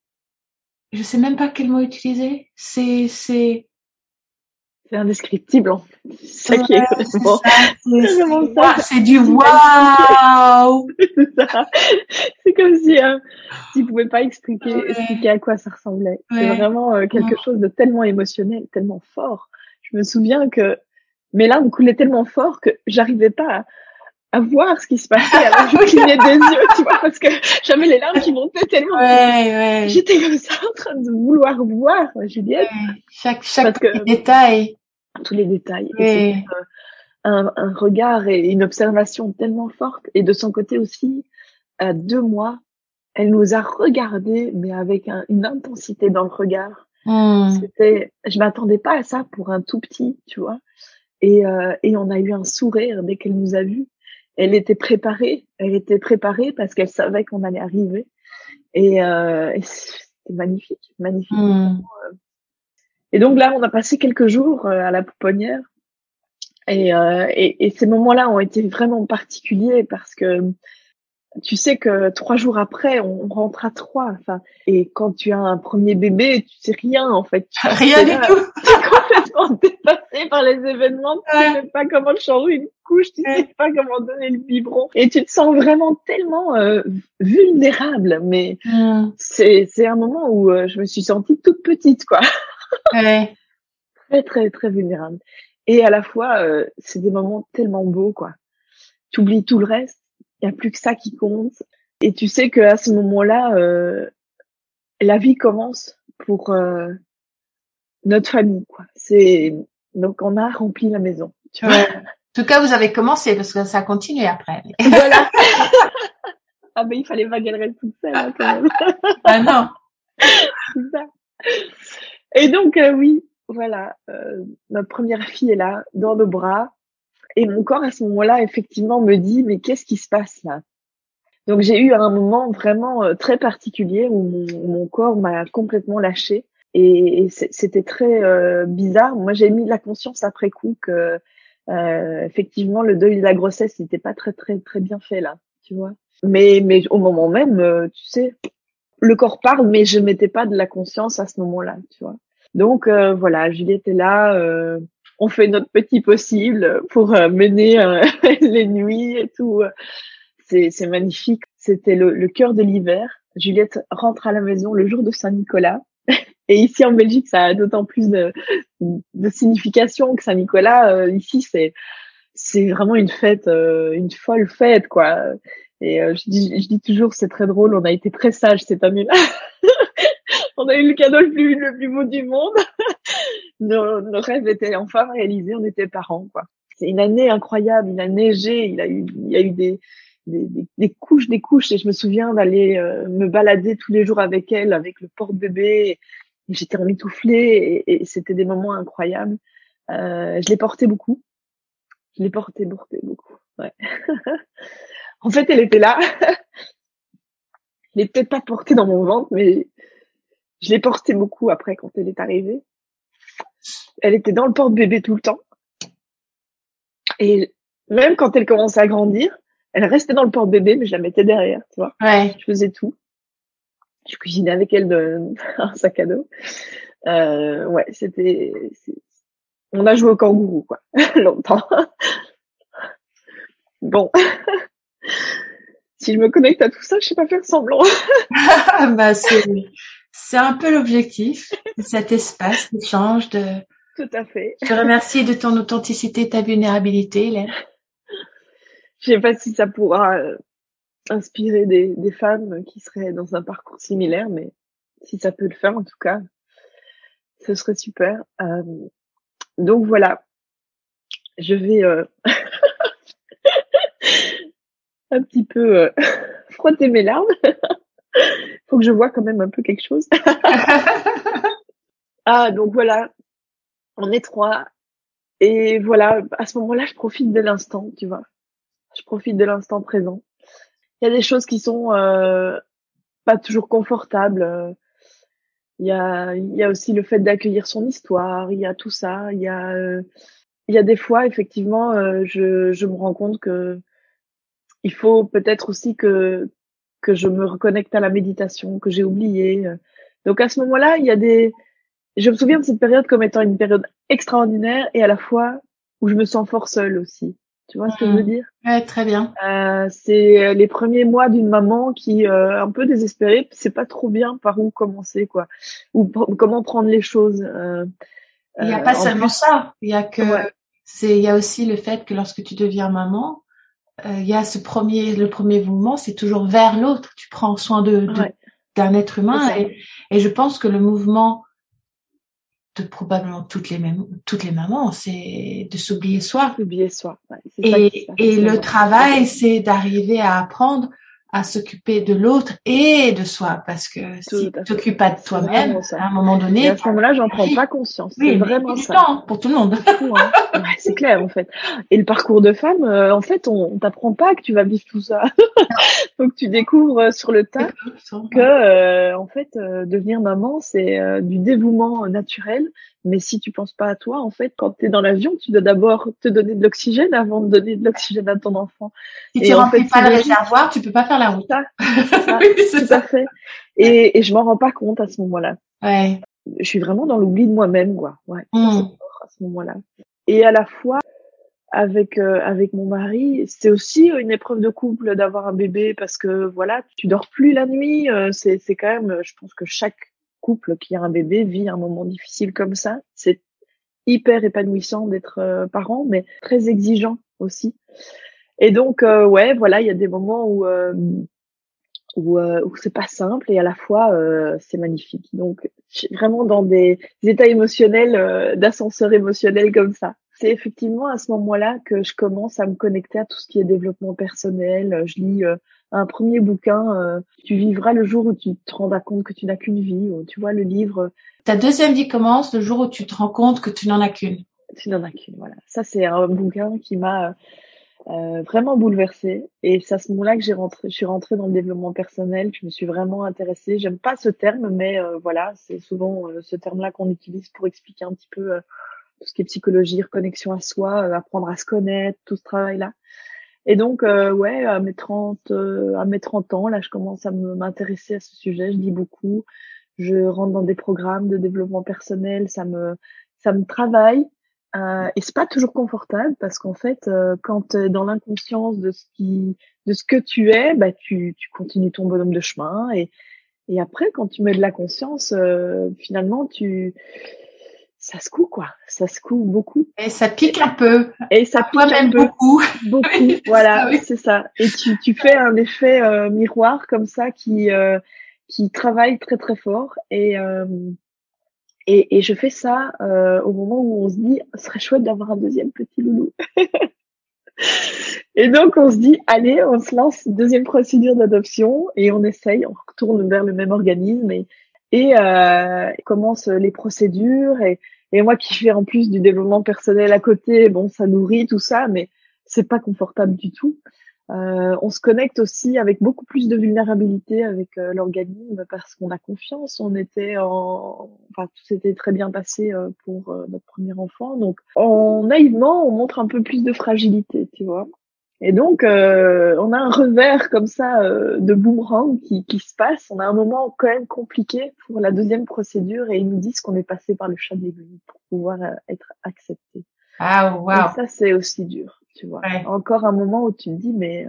Je sais même pas quel mot utiliser. C'est... c'est C'est indescriptible, en fait. C'est ça ouais, qui est vraiment... C'est, c'est du waouh. C'est ça. C'est comme si euh, tu pouvais pas expliquer, ouais. expliquer à quoi ça ressemblait. Ouais. C'est vraiment euh, quelque ouais. chose de tellement émotionnel, tellement fort. Je me souviens que mes larmes coulaient tellement fort que j'arrivais pas à, à voir ce qui se passait. Alors je clignais des yeux, tu vois, parce que j'avais les larmes qui montaient tellement. Ouais, ouais. J'étais comme ça en train de vouloir voir Juliette. Ouais. Chaque, chaque que, détail. Tous les détails. Ouais. Et c'était un, un regard et une observation tellement forte. Et de son côté aussi, à deux mois, elle nous a regardés, mais avec un, une intensité dans le regard. Mm. C'était, je m'attendais pas à ça pour un tout petit, tu vois. Et, euh, et on a eu un sourire dès qu'elle nous a vus. Elle était préparée, elle était préparée parce qu'elle savait qu'on allait arriver. Et, euh, et c'était magnifique, magnifique. Mm. Et donc là, on a passé quelques jours à la pouponnière. Et, euh, et, et ces moments-là ont été vraiment particuliers parce que tu sais que trois jours après, on rentre à trois. Enfin, et quand tu as un premier bébé, tu sais rien en fait. Tu rien du là, tout. Tu es complètement dépassé par les événements. Tu ouais. sais même pas comment changer une couche. Tu ouais. sais pas comment donner le biberon. Et tu te sens vraiment tellement euh, vulnérable. Mais mm. c'est c'est un moment où euh, je me suis sentie toute petite, quoi. Ouais. Très très très vulnérable. Et à la fois, euh, c'est des moments tellement beaux, quoi. Tu oublies tout le reste. Il y a plus que ça qui compte. Et tu sais qu'à ce moment-là, euh, la vie commence pour euh, notre famille, quoi. C'est donc on a rempli la maison. Tu vois. Ouais. En tout cas, vous avez commencé parce que ça a continué après. Voilà. Ah ben il fallait pas qu'elle reste toute seule hein, quand même. Ah non. C'est ça. Et donc euh, oui, voilà, euh, notre première fille est là dans nos bras. Et mon corps, à ce moment-là, effectivement, me dit, mais qu'est-ce qui se passe là? Donc, j'ai eu un moment vraiment euh, très particulier où mon, mon corps m'a complètement lâché. Et, et c'était très euh, bizarre. Moi, j'ai mis de la conscience après coup que, euh, effectivement, le deuil de la grossesse n'était pas très, très, très bien fait là, tu vois. Mais, mais au moment même, euh, tu sais, le corps parle, mais je mettais pas de la conscience à ce moment-là, tu vois. Donc, euh, voilà, Juliette est là... Euh, on fait notre petit possible pour euh, mener euh, les nuits et tout. c'est, c'est magnifique. C'était le, le cœur de l'hiver. Juliette rentre à la maison le jour de Saint-Nicolas. Et ici en Belgique, ça a d'autant plus de, de signification que Saint-Nicolas. Euh, ici, c'est c'est vraiment une fête, euh, une folle fête, quoi. Et euh, je dis je dis toujours, c'est très drôle. On a été très sages cette année-là. On a eu le cadeau le plus le plus beau du monde. Nos, nos rêves étaient enfin réalisés. On était parents, quoi. C'est une année incroyable. Il a neigé. Il a eu il y a eu des Des, des, des couches, des couches, et je me souviens d'aller euh, me balader tous les jours avec elle, avec le porte-bébé. Et j'étais emmitouflée et, et c'était des moments incroyables. Euh, je l'ai porté beaucoup. Je l'ai porté, porté beaucoup. Ouais. En fait, elle était là. Je l'ai peut-être pas portée dans mon ventre, mais je l'ai portée beaucoup après quand elle est arrivée. Elle était dans le porte-bébé tout le temps. Et même quand elle commençait à grandir, elle restait dans le porte-bébé, mais je la mettais derrière, tu vois. Ouais. Je faisais tout. Je cuisinais avec elle de, un sac à dos. Euh, ouais, c'était, c'est... on a joué au kangourou, quoi, longtemps. Bon. Si je me connecte à tout ça, je sais pas faire semblant. Bah, c'est, c'est un peu l'objectif, cet espace d'échange de... Tout à fait. Je te remercie de ton authenticité, ta vulnérabilité, Hélène. Je sais pas si ça pourra euh, inspirer des, des femmes qui seraient dans un parcours similaire, mais si ça peut le faire, en tout cas, ce serait super. Euh, donc voilà, je vais euh, un petit peu euh, frotter mes larmes. Faut que je vois quand même un peu quelque chose. Ah, donc voilà, on est trois. Et voilà, à ce moment-là, je profite de l'instant, tu vois. Je profite de l'instant présent. Il y a des choses qui sont euh, pas toujours confortables. Il y a, il y a aussi le fait d'accueillir son histoire. Il y a tout ça. Il y a, euh, il y a des fois, effectivement, euh, je, je me rends compte que il faut peut-être aussi que que je me reconnecte à la méditation que j'ai oublié. Donc à ce moment-là, il y a des, je me souviens de cette période comme étant une période extraordinaire et à la fois où je me sens fort seule aussi. Tu vois ce que je veux dire? Ouais, très bien. Euh, c'est les premiers mois d'une maman qui euh, un peu désespérée, c'est pas trop bien par où commencer, quoi, ou p- comment prendre les choses. Euh, Il n'y a euh, pas en seulement plus, ça. Il y a que, ouais, c'est, il y a aussi le fait que lorsque tu deviens maman, euh, il y a ce premier, le premier mouvement, c'est toujours vers l'autre. Tu prends soin de, de ouais, d'un être c'est humain ça. et, et je pense que le mouvement de probablement toutes les mêmes, toutes les mamans, c'est de s'oublier soi. Oublier soi, ouais, c'est ça qui se Et, passe à et ce le moment-là. travail, c'est d'arriver à apprendre à s'occuper de l'autre et de soi. Parce que si Tout tu à fait. t'occupes pas de C'est vraiment toi-même, ça. à un moment Et à donné, ce moment-là, j'en prends t'agis. pas conscience. C'est Oui, mais il vraiment faut du ça. temps hein, pour tout le monde. C'est fou, hein. Ouais, c'est clair, en fait. Et le parcours de femme, euh, en fait, on, on t'apprend pas que tu vas vivre tout ça. Donc tu découvres euh, sur le tas que, euh, en fait, euh, devenir maman, c'est euh, du dévouement euh, naturel. Mais si tu penses pas à toi, en fait, quand tu es dans l'avion, tu dois d'abord te donner de l'oxygène avant de donner de l'oxygène à ton enfant. Si tu Et en fait, remplis pas c'est le logique. réservoir, tu peux pas faire la route. Ça, c'est ça, Oui, c'est tout à ça. fait. Et, et je m'en rends pas compte à ce moment-là. Ouais. Je suis vraiment dans l'oubli de moi-même, quoi. Ouais, ça c'est Hmm. fort à ce moment-là. Et à la fois, avec euh, avec mon mari, c'est aussi une épreuve de couple d'avoir un bébé parce que voilà, tu dors plus la nuit. euh, c'est c'est quand même, je pense que chaque couple qui a un bébé vit un moment difficile comme ça. C'est hyper épanouissant d'être euh, parent, mais très exigeant aussi. Et donc euh, ouais, voilà, il y a des moments où euh, où, euh, où c'est pas simple et à la fois euh, c'est magnifique. Donc je suis vraiment dans des, des états émotionnels, euh, d'ascenseur émotionnel comme ça. C'est effectivement à ce moment-là que je commence à me connecter à tout ce qui est développement personnel. Je lis euh, un premier bouquin, euh, Tu vivras le jour où tu te rendras compte que tu n'as qu'une vie. Ou, tu vois le livre, Ta deuxième vie commence le jour où tu te rends compte que tu n'en as qu'une. tu n'en as qu'une. Voilà, ça c'est un bouquin qui m'a Euh, vraiment bouleversée. Et c'est à ce moment-là que j'ai rentré, je suis rentrée dans le développement personnel. Je me suis vraiment intéressée. J'aime pas ce terme, mais euh, voilà, c'est souvent euh, ce terme-là qu'on utilise pour expliquer un petit peu euh, tout ce qui est psychologie, reconnexion à soi, euh, apprendre à se connaître, tout ce travail-là. Et donc, euh, ouais, à mes trente, euh, à mes trente ans, là, je commence à me, m'intéresser à ce sujet. Je lis beaucoup. Je rentre dans des programmes de développement personnel. Ça me, ça me travaille. Euh, et c'est pas toujours confortable parce qu'en fait, euh, quand t'es dans l'inconscience de ce qui, de ce que tu es, bah tu, tu continues ton bonhomme de chemin et et après, quand tu mets de la conscience, euh, finalement, tu, ça secoue quoi, ça secoue beaucoup. Et ça pique un peu. Et ça Moi pique un même peu, beaucoup. beaucoup. Oui, ça, Voilà, oui. c'est ça. Et tu, tu fais un effet euh, miroir comme ça qui, euh, qui travaille très très fort. Et euh, et, et je fais ça euh, au moment où on se dit, ce serait chouette d'avoir un deuxième petit loulou. Et donc on se dit, allez, on se lance deuxième procédure d'adoption et on essaye, on retourne vers le même organisme et et euh, commence les procédures et et moi qui fais en plus du développement personnel à côté, bon ça nourrit tout ça, mais c'est pas confortable du tout. Euh, on se connecte aussi avec beaucoup plus de vulnérabilité avec euh, l'organisme parce qu'on a confiance. On était en, enfin tout s'était très bien passé euh, pour euh, notre premier enfant, donc en naïvement on montre un peu plus de fragilité, tu vois. Et donc, euh, on a un revers comme ça euh, de boomerang qui, qui se passe. On a un moment quand même compliqué pour la deuxième procédure et ils nous disent qu'on est passé par le chat de l'aiguille pour pouvoir euh, être accepté. Ah, Et waouh. ça, c'est aussi dur, tu vois. Ouais. Encore un moment où tu te dis, mais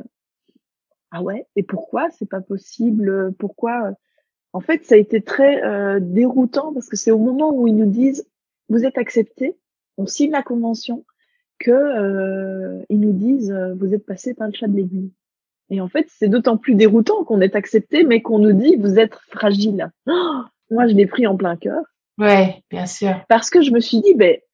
ah ouais, et pourquoi c'est pas possible? Pourquoi? En fait, ça a été très euh, déroutant parce que c'est au moment où ils nous disent, vous êtes accepté, on signe la convention, que euh, ils nous disent, euh, vous êtes passé par le chat de l'aiguille. Et en fait, c'est d'autant plus déroutant qu'on est accepté, mais qu'on nous dit vous êtes fragile. Oh, moi, je l'ai pris en plein cœur Ouais, bien sûr. parce que je me suis dit, ben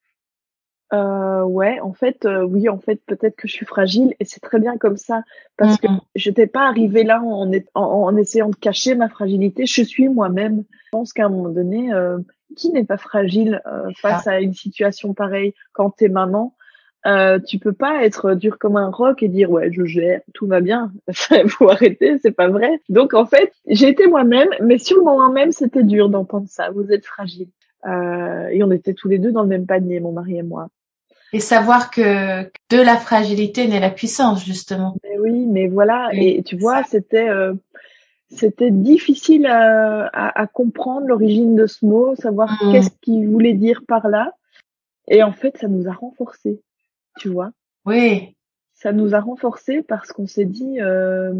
euh, ouais, en fait, euh, oui, en fait, peut-être que je suis fragile et c'est très bien comme ça parce que Mhm. je n'étais pas arrivée là en, en, en essayant de cacher ma fragilité. Je suis moi-même. Je pense qu'à un moment donné, euh, qui n'est pas fragile euh, Ah, face à une situation pareille quand t'es maman? Euh, tu peux pas être dur comme un roc et dire ouais je gère, tout va bien. Faut arrêter, c'est pas vrai. Donc en fait, j'ai été moi-même, mais sur le moment même, c'était dur d'entendre ça. Vous êtes fragile. Euh, et on était tous les deux dans le même panier, mon mari et moi. et savoir que de la fragilité naît la puissance, justement. Mais oui, mais voilà. Oui, Et tu ça. vois, c'était euh, c'était difficile à, à, à comprendre l'origine de ce mot, savoir Mhm. qu'est-ce qu'il voulait dire par là. Et en fait, ça nous a renforcés, tu vois. Oui, Ça nous a renforcés parce qu'on s'est dit, euh,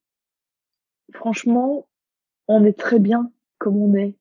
franchement, on est très bien comme on est.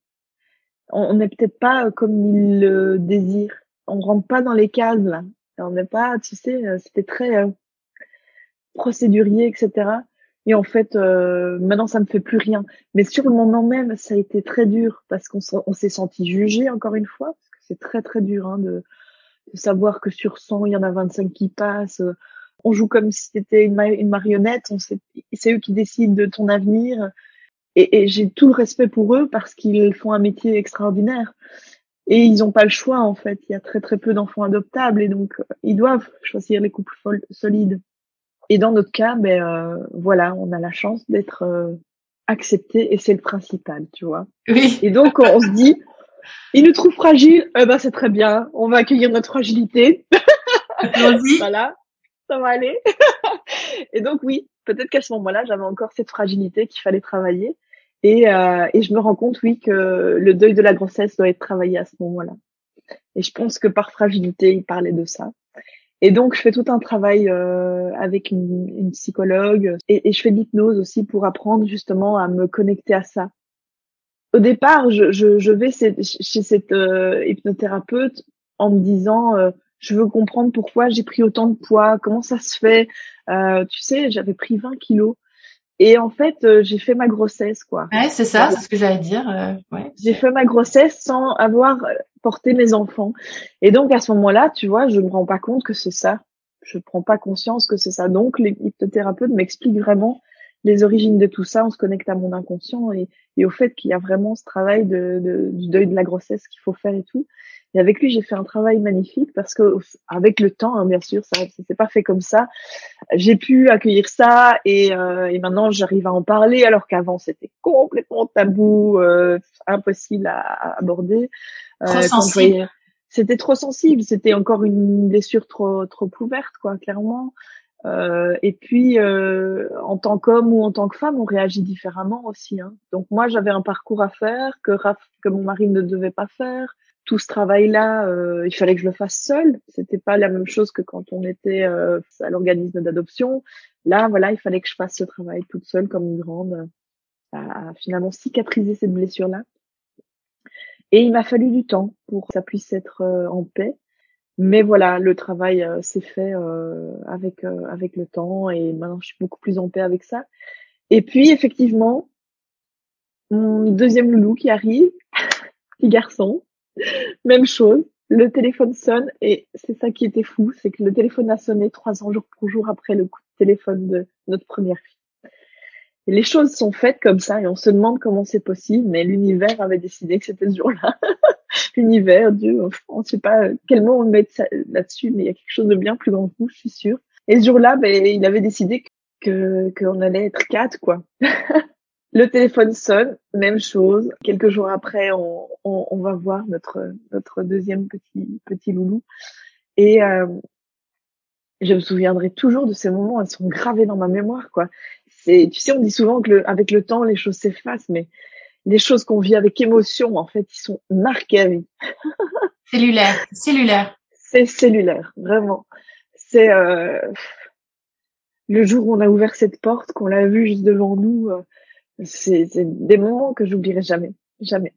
On n'est peut-être pas comme il le désire. On rentre pas dans les cases là. On n'est pas, tu sais, euh, c'était très euh, procédurier, et cetera. Et en fait, euh, maintenant, ça me fait plus rien. Mais sur le moment même, ça a été très dur parce qu'on s'est, on s'est senti jugé encore une fois, parce que c'est très très dur hein, de, de savoir que sur cent, il y en a vingt-cinq qui passent. On joue comme si c'était une, ma- une marionnette. On sait, c'est eux qui décident de ton avenir. Et, et j'ai tout le respect pour eux parce qu'ils font un métier extraordinaire. Et ils n'ont pas le choix, en fait. Il y a très très peu d'enfants adoptables et donc euh, ils doivent choisir les couples fol- solides. Et dans notre cas, ben euh, voilà, on a la chance d'être euh, accepté et c'est le principal, tu vois. oui. Et donc on se dit, ils nous trouvent fragiles, eh ben c'est très bien, on va accueillir notre fragilité, Allons-y. voilà, ça va aller. Et donc oui, peut-être qu'à ce moment-là, j'avais encore cette fragilité qu'il fallait travailler. Et, euh, et je me rends compte, oui, que le deuil de la grossesse doit être travaillé à ce moment-là. Et je pense que par fragilité, il parlait de ça. Et donc, je fais tout un travail euh, avec une, une psychologue et, et je fais de l'hypnose aussi pour apprendre justement à me connecter à ça. Au départ, je, je, je vais chez, chez cette euh, hypnothérapeute en me disant euh, je veux comprendre pourquoi j'ai pris autant de poids, comment ça se fait. Euh, tu sais, j'avais pris vingt kilos et en fait, euh, j'ai fait ma grossesse, quoi. Ouais, c'est ça, Voilà. c'est ce que j'allais dire. euh, ouais, J'ai c'est- fait ma grossesse sans avoir euh, porté mes enfants. Et donc, à ce moment-là, tu vois, je me rends pas compte que c'est ça. Je prends pas conscience que c'est ça. Donc, les hypnothérapeutes m'expliquent vraiment les origines de tout ça. On se connecte à mon inconscient et, et au fait qu'il y a vraiment ce travail de, de, du deuil de la grossesse qu'il faut faire et tout. Et avec lui, j'ai fait un travail magnifique parce que, avec le temps, hein, bien sûr, ça, ça s'est pas fait comme ça. J'ai pu accueillir ça et, euh, et maintenant j'arrive à en parler alors qu'avant c'était complètement tabou, euh, impossible à, à aborder. trop Euh, quand je sensible. voyais, c'était trop sensible, c'était encore une blessure trop trop ouverte quoi, clairement. Euh, et puis euh, en tant qu'homme ou en tant que femme, on réagit différemment aussi. Hein. Donc moi j'avais un parcours à faire que Raph, que mon mari ne devait pas faire. tout ce travail-là, euh, il fallait que je le fasse seule. C'était pas la même chose que quand on était euh, à l'organisme d'adoption. Là, voilà, il fallait que je fasse ce travail toute seule comme une grande, à, à finalement cicatriser cette blessure-là. Et il m'a fallu du temps pour que ça puisse être euh, en paix. Mais voilà, le travail euh, s'est fait euh, avec euh, avec le temps et maintenant je suis beaucoup plus en paix avec ça. Et puis effectivement, mon deuxième loulou qui arrive, petit garçon, même chose. Le téléphone sonne et c'est ça qui était fou, c'est que le téléphone a sonné trois ans jour pour jour après le coup de téléphone de notre première fille. Et les choses sont faites comme ça et on se demande comment c'est possible, mais l'univers avait décidé que c'était ce jour-là. L'univers, Dieu, on ne sait pas quel mot on met là-dessus, mais il y a quelque chose de bien plus grand que nous, je suis sûre. Et ce jour-là, ben, il avait décidé que qu'on allait être quatre, quoi. Le téléphone sonne, même chose. Quelques jours après, on, on, on va voir notre notre deuxième petit petit loulou. Et euh, je me souviendrai toujours de ces moments. Elles sont gravées dans ma mémoire, quoi. C'est, tu sais, on dit souvent que le, avec le temps, les choses s'effacent, mais les choses qu'on vit avec émotion, en fait, ils sont marqués à vie. Cellulaire, cellulaire. C'est cellulaire, vraiment. C'est euh, le jour où on a ouvert cette porte, qu'on l'a vue juste devant nous. Euh, C'est, c'est des moments que j'oublierai jamais, jamais.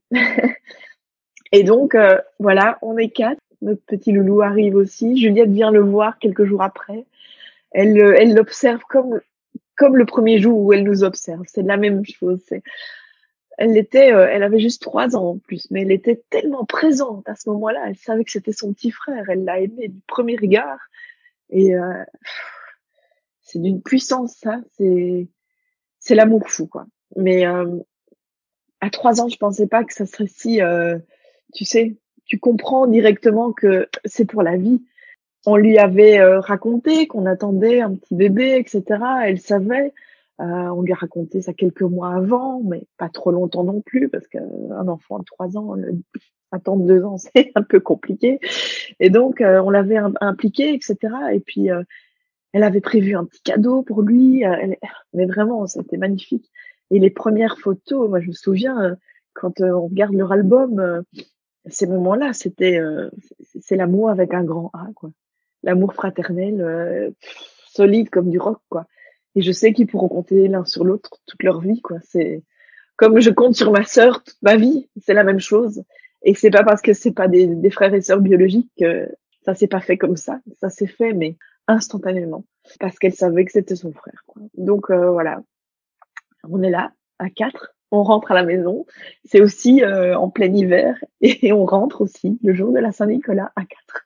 Et donc, euh, voilà, on est quatre. Notre petit loulou arrive aussi. Juliette vient le voir quelques jours après. Elle, elle l'observe comme, comme le premier jour où elle nous observe. C'est la même chose. C'est, elle était, euh, elle avait juste trois ans en plus, mais elle était tellement présente à ce moment-là. Elle savait que c'était son petit frère. Elle l'a aimé du premier regard. Et euh, c'est d'une puissance, ça. C'est, c'est l'amour fou, quoi. Mais euh, à trois ans, je pensais pas que ça serait si, euh, tu sais, tu comprends directement que c'est pour la vie. On lui avait euh, raconté qu'on attendait un petit bébé, et cetera. Elle savait. Euh, on lui a raconté ça quelques mois avant, mais pas trop longtemps non plus, parce qu'un enfant de trois ans, le, attendre deux ans, c'est un peu compliqué. Et donc, euh, on l'avait impliqué, et cetera. Et puis, euh, elle avait prévu un petit cadeau pour lui. Euh, elle, mais vraiment, c'était magnifique. Et les premières photos, moi je me souviens, euh, quand euh, on regarde leur album, euh, ces moments-là, c'était euh, c'est, c'est l'amour avec un grand A, quoi. L'amour fraternel, euh, pff, solide comme du roc, quoi. Et je sais qu'ils pourront compter l'un sur l'autre toute leur vie, quoi. C'est comme je compte sur ma sœur toute ma vie, c'est la même chose. Et c'est pas parce que c'est pas des, des frères et sœurs biologiques que ça s'est pas fait comme ça. Ça s'est fait, mais instantanément, parce qu'elle savait que c'était son frère, quoi. Donc euh, voilà. On est là, à quatre, on rentre à la maison. C'est aussi euh, en plein hiver et on rentre aussi le jour de la Saint-Nicolas à quatre.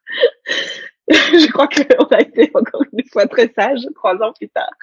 Je crois qu'on a été encore une fois très sages trois ans plus tard.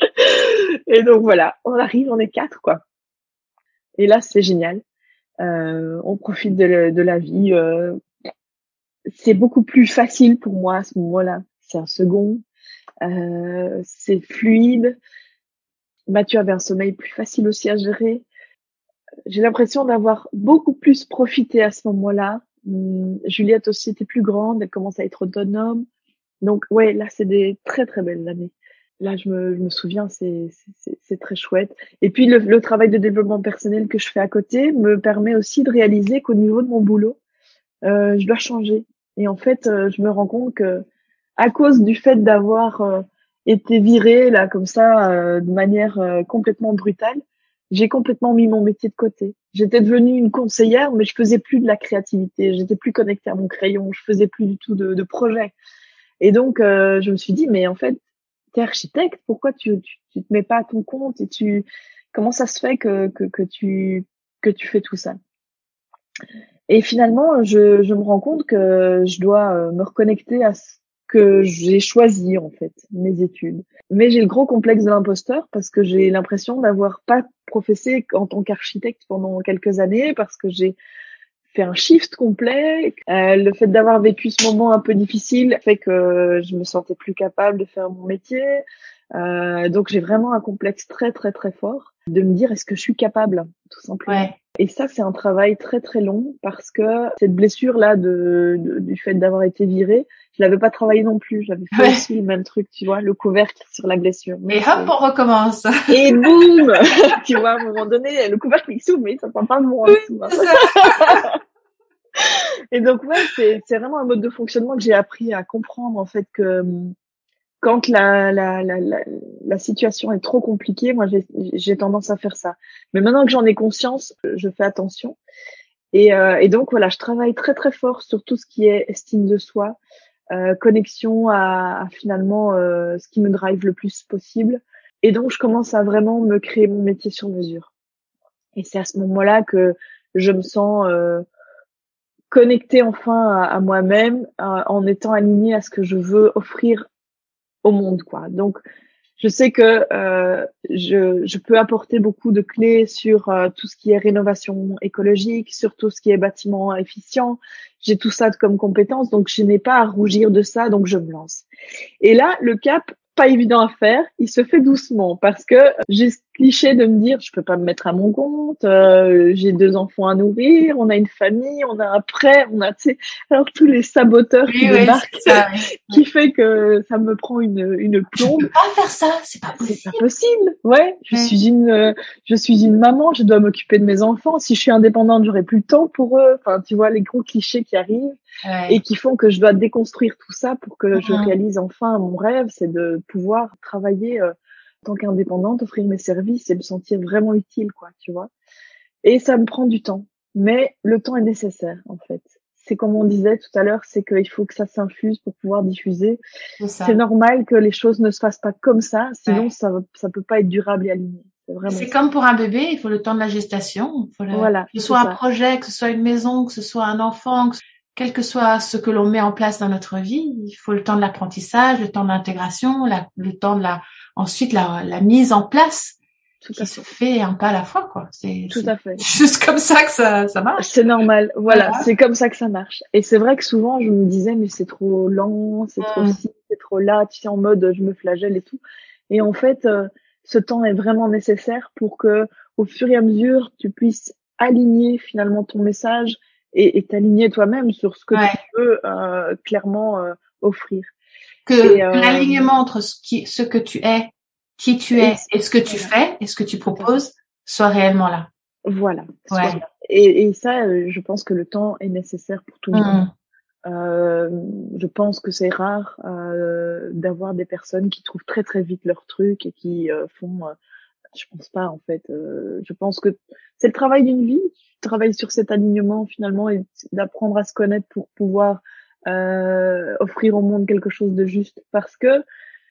Et donc voilà, on arrive, on est quatre, quoi. Et là, c'est génial. Euh, on profite de, le, de la vie. Euh, c'est beaucoup plus facile pour moi à ce moment-là. C'est un second. Euh, c'est fluide. Mathieu avait un sommeil plus facile aussi à gérer. J'ai l'impression d'avoir beaucoup plus profité à ce moment-là. Hum, Juliette aussi était plus grande, elle commence à être autonome. Donc ouais, là c'est des très très belles années. Là je me, je me souviens, c'est, c'est, c'est très chouette. Et puis le, le travail de développement personnel que je fais à côté me permet aussi de réaliser qu'au niveau de mon boulot, euh, je dois changer. Et en fait, euh, je me rends compte que à cause du fait d'avoir euh, été virée là comme ça euh, de manière euh, complètement brutale, j'ai complètement mis mon métier de côté. J'étais devenue une conseillère, mais je faisais plus de la créativité. J'étais plus connectée à mon crayon. Je faisais plus du tout de, de projet. Et donc, euh, je me suis dit, mais en fait, t'es architecte. Pourquoi tu, tu, tu te mets pas à ton compte et tu, comment ça se fait que, que, que tu, que tu fais tout ça? Et finalement, je, je me rends compte que je dois me reconnecter à ce que j'ai choisi, en fait, mes études. Mais j'ai le gros complexe de l'imposteur parce que j'ai l'impression d'avoir pas professé en tant qu'architecte pendant quelques années parce que j'ai fait un shift complet. Euh, le fait d'avoir vécu ce moment un peu difficile fait que je me sentais plus capable de faire mon métier. Euh, donc j'ai vraiment un complexe très très très fort de me dire est-ce que je suis capable, tout simplement. Ouais. Et ça c'est un travail très très long parce que cette blessure là de, de du fait d'avoir été virée, je l'avais pas travaillé non plus. J'avais fait Ouais. aussi le même truc, tu vois, le couvercle sur la blessure. Mais Et hop, on recommence. et boum, tu vois, à un moment donné, le couvercle il s'ouvre, mais ça prend pas le mot en dessous. Hein. C'est ça. Et donc ouais, c'est c'est vraiment un mode de fonctionnement que j'ai appris à comprendre en fait que quand la la la la, la situation est trop compliquée, moi j'ai j'ai tendance à faire ça. Mais maintenant que j'en ai conscience, je fais attention. Et euh, et donc voilà, je travaille très très fort sur tout ce qui est estime de soi, euh, connexion à, à finalement euh, ce qui me drive le plus possible. Et donc je commence à vraiment me créer mon métier sur mesure. Et c'est à ce moment-là que je me sens euh, connectée enfin à, à moi-même, euh, en étant alignée à ce que je veux offrir au monde, quoi. Donc, je sais que euh, je, je peux apporter beaucoup de clés sur euh, tout ce qui est rénovation écologique, sur tout ce qui est bâtiment efficient. J'ai tout ça comme compétence, donc je n'ai pas à rougir de ça, donc je me lance. Et là, le cap, pas évident à faire, il se fait doucement parce que j'ai ce cliché de me dire je peux pas me mettre à mon compte, euh, j'ai deux enfants à nourrir, on a une famille, on a un prêt, on a, tu sais, alors tous les saboteurs Oui, qui oui, débarquent, c'est ça, oui. qui fait que ça me prend une une Je plombe. peux pas faire ça, c'est pas C'est possible. pas possible. Ouais, je Ouais. suis une euh, je suis une maman, je dois m'occuper de mes enfants. Si je suis indépendante, j'aurai plus le temps pour eux. Enfin, tu vois les gros clichés qui arrivent. Ouais. Et qui font que je dois déconstruire tout ça pour que je Mhm. réalise enfin mon rêve, c'est de pouvoir travailler euh, en tant qu'indépendante, offrir mes services et me sentir vraiment utile, quoi, tu vois. Et ça me prend du temps, mais le temps est nécessaire, en fait. C'est comme on disait tout à l'heure, c'est qu'il faut que ça s'infuse pour pouvoir diffuser. C'est C'est ça. normal que les choses ne se fassent pas comme ça, sinon Ouais. ça ça peut pas être durable et aligné. C'est vraiment C'est ça. comme pour un bébé, il faut le temps de la gestation. Il faut le... Voilà, Que ce c'est soit un ça. projet, que ce soit une maison, que ce soit un enfant, que... quel que soit ce que l'on met en place dans notre vie, il faut le temps de l'apprentissage, le temps de l'intégration, la... le temps de la, ensuite la, la mise en place Tout qui à se fait. fait un pas à la fois, quoi. C'est, Tout c'est à fait. juste comme ça que ça, ça marche. C'est normal, voilà, Voilà. c'est comme ça que ça marche. Et c'est vrai que souvent je me disais mais c'est trop lent, c'est trop Mm. ci, c'est trop là, tu sais en mode je me flagelle et tout. Et en fait, euh, ce temps est vraiment nécessaire pour que au fur et à mesure tu puisses aligner finalement ton message et et t'aligner toi-même sur ce que Ouais. tu veux euh, clairement euh, offrir. Que, Et que euh, l'alignement entre ce qui, ce que tu es, qui tu et es et ce que tu voilà, fais et ce que tu tout à fait. proposes soit réellement là. Voilà, soit Ouais. là. Et, et ça, euh, je pense que le temps est nécessaire pour tout le monde. Mm. Euh, je pense que c'est rare euh, d'avoir des personnes qui trouvent très très vite leur truc et qui euh, font. Euh, je pense pas en fait. Euh, je pense que c'est le travail d'une vie. Tu travailles sur cet alignement finalement et d'apprendre à se connaître pour pouvoir euh, offrir au monde quelque chose de juste. Parce que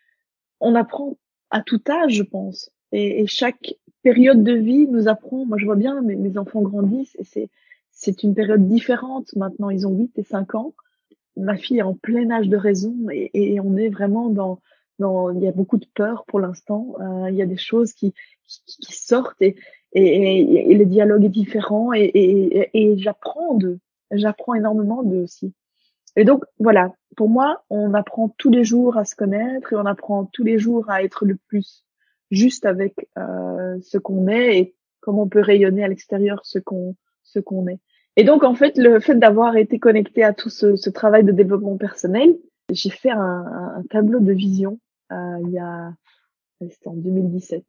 on apprend à tout âge, je pense. Et, et chaque période de vie nous apprend. Moi, je vois bien, mes, mes enfants grandissent et c'est c'est une période différente. Maintenant, ils ont huit et cinq ans. Ma fille est en plein âge de raison et, et on est vraiment dans, dans, il y a beaucoup de peur pour l'instant. Euh, il y a des choses qui, qui, qui sortent et, et, et, et le dialogue est différent et, et, et, et j'apprends d'eux. J'apprends énormément d'eux aussi. Et donc, voilà. Pour moi, on apprend tous les jours à se connaître et on apprend tous les jours à être le plus juste avec euh, ce qu'on est et comment on peut rayonner à l'extérieur ce qu'on ce qu'on est. Et donc, en fait, le fait d'avoir été connecté à tout ce, ce travail de développement personnel, j'ai fait un, un tableau de vision euh, il y a, c'était en deux mille dix-sept,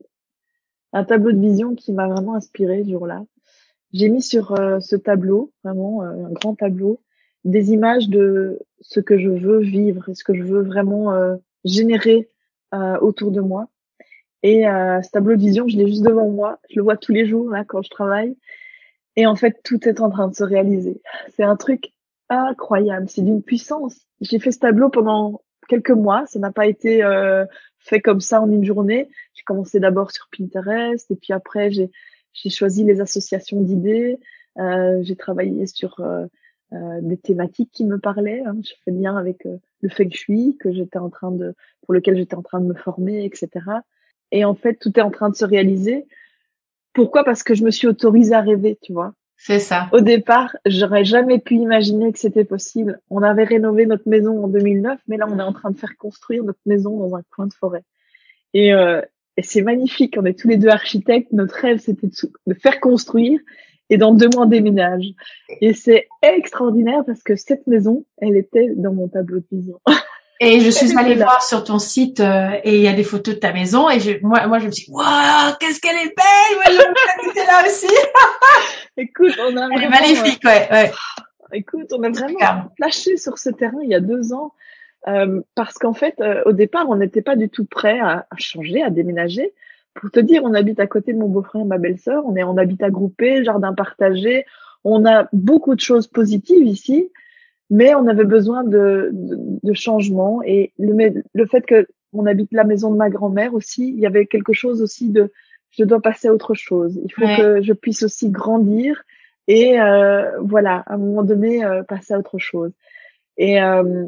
un tableau de vision qui m'a vraiment inspirée ce jour-là. J'ai mis sur euh, ce tableau, vraiment euh, un grand tableau, des images de ce que je veux vivre et ce que je veux vraiment euh, générer euh, autour de moi. Et euh, ce tableau de vision, je l'ai juste devant moi. Je le vois tous les jours là quand je travaille. Et en fait, tout est en train de se réaliser. C'est un truc incroyable. C'est d'une puissance. J'ai fait ce tableau pendant quelques mois. Ça n'a pas été euh, fait comme ça en une journée. J'ai commencé d'abord sur Pinterest et puis après j'ai j'ai choisi les associations d'idées. Euh, j'ai travaillé sur euh, euh, des thématiques qui me parlaient. Hein. Je fais le lien avec euh, le Feng Shui que j'étais en train de, pour lequel j'étais en train de me former, et cetera. Et en fait, tout est en train de se réaliser. Pourquoi? Parce que je me suis autorisée à rêver, tu vois. C'est ça. Au départ, j'aurais jamais pu imaginer que c'était possible. On avait rénové notre maison en deux mille neuf, mais là, on est en train de faire construire notre maison dans un coin de forêt. Et, euh, et c'est magnifique. On est tous les deux architectes. Notre rêve, c'était de, de faire construire et dans deux mois, on déménage. Et c'est extraordinaire parce que cette maison, elle était dans mon tableau de vision. Et je suis Elle allée était là. voir sur ton site euh, et il y a des photos de ta maison et je, moi, moi je me suis dit, waouh, qu'est-ce qu'elle est belle, moi je voulais là aussi. Écoute, on a Elle est vraiment, magnifique, ouais, ouais. Écoute, on a Super vraiment calme. flashé sur ce terrain il y a deux ans euh, parce qu'en fait, euh, au départ, on n'était pas du tout prêt à, à changer, à déménager. Pour te dire, on habite à côté de mon beau-frère et ma belle-sœur, on est en habitat groupé, jardin partagé, on a beaucoup de choses positives ici, mais on avait besoin de, de, de changement et le, le fait que on habite la maison de ma grand-mère aussi, il y avait quelque chose aussi de je dois passer à autre chose. Il faut Ouais. que je puisse aussi grandir et euh, voilà, à un moment donné, euh, passer à autre chose. Et euh,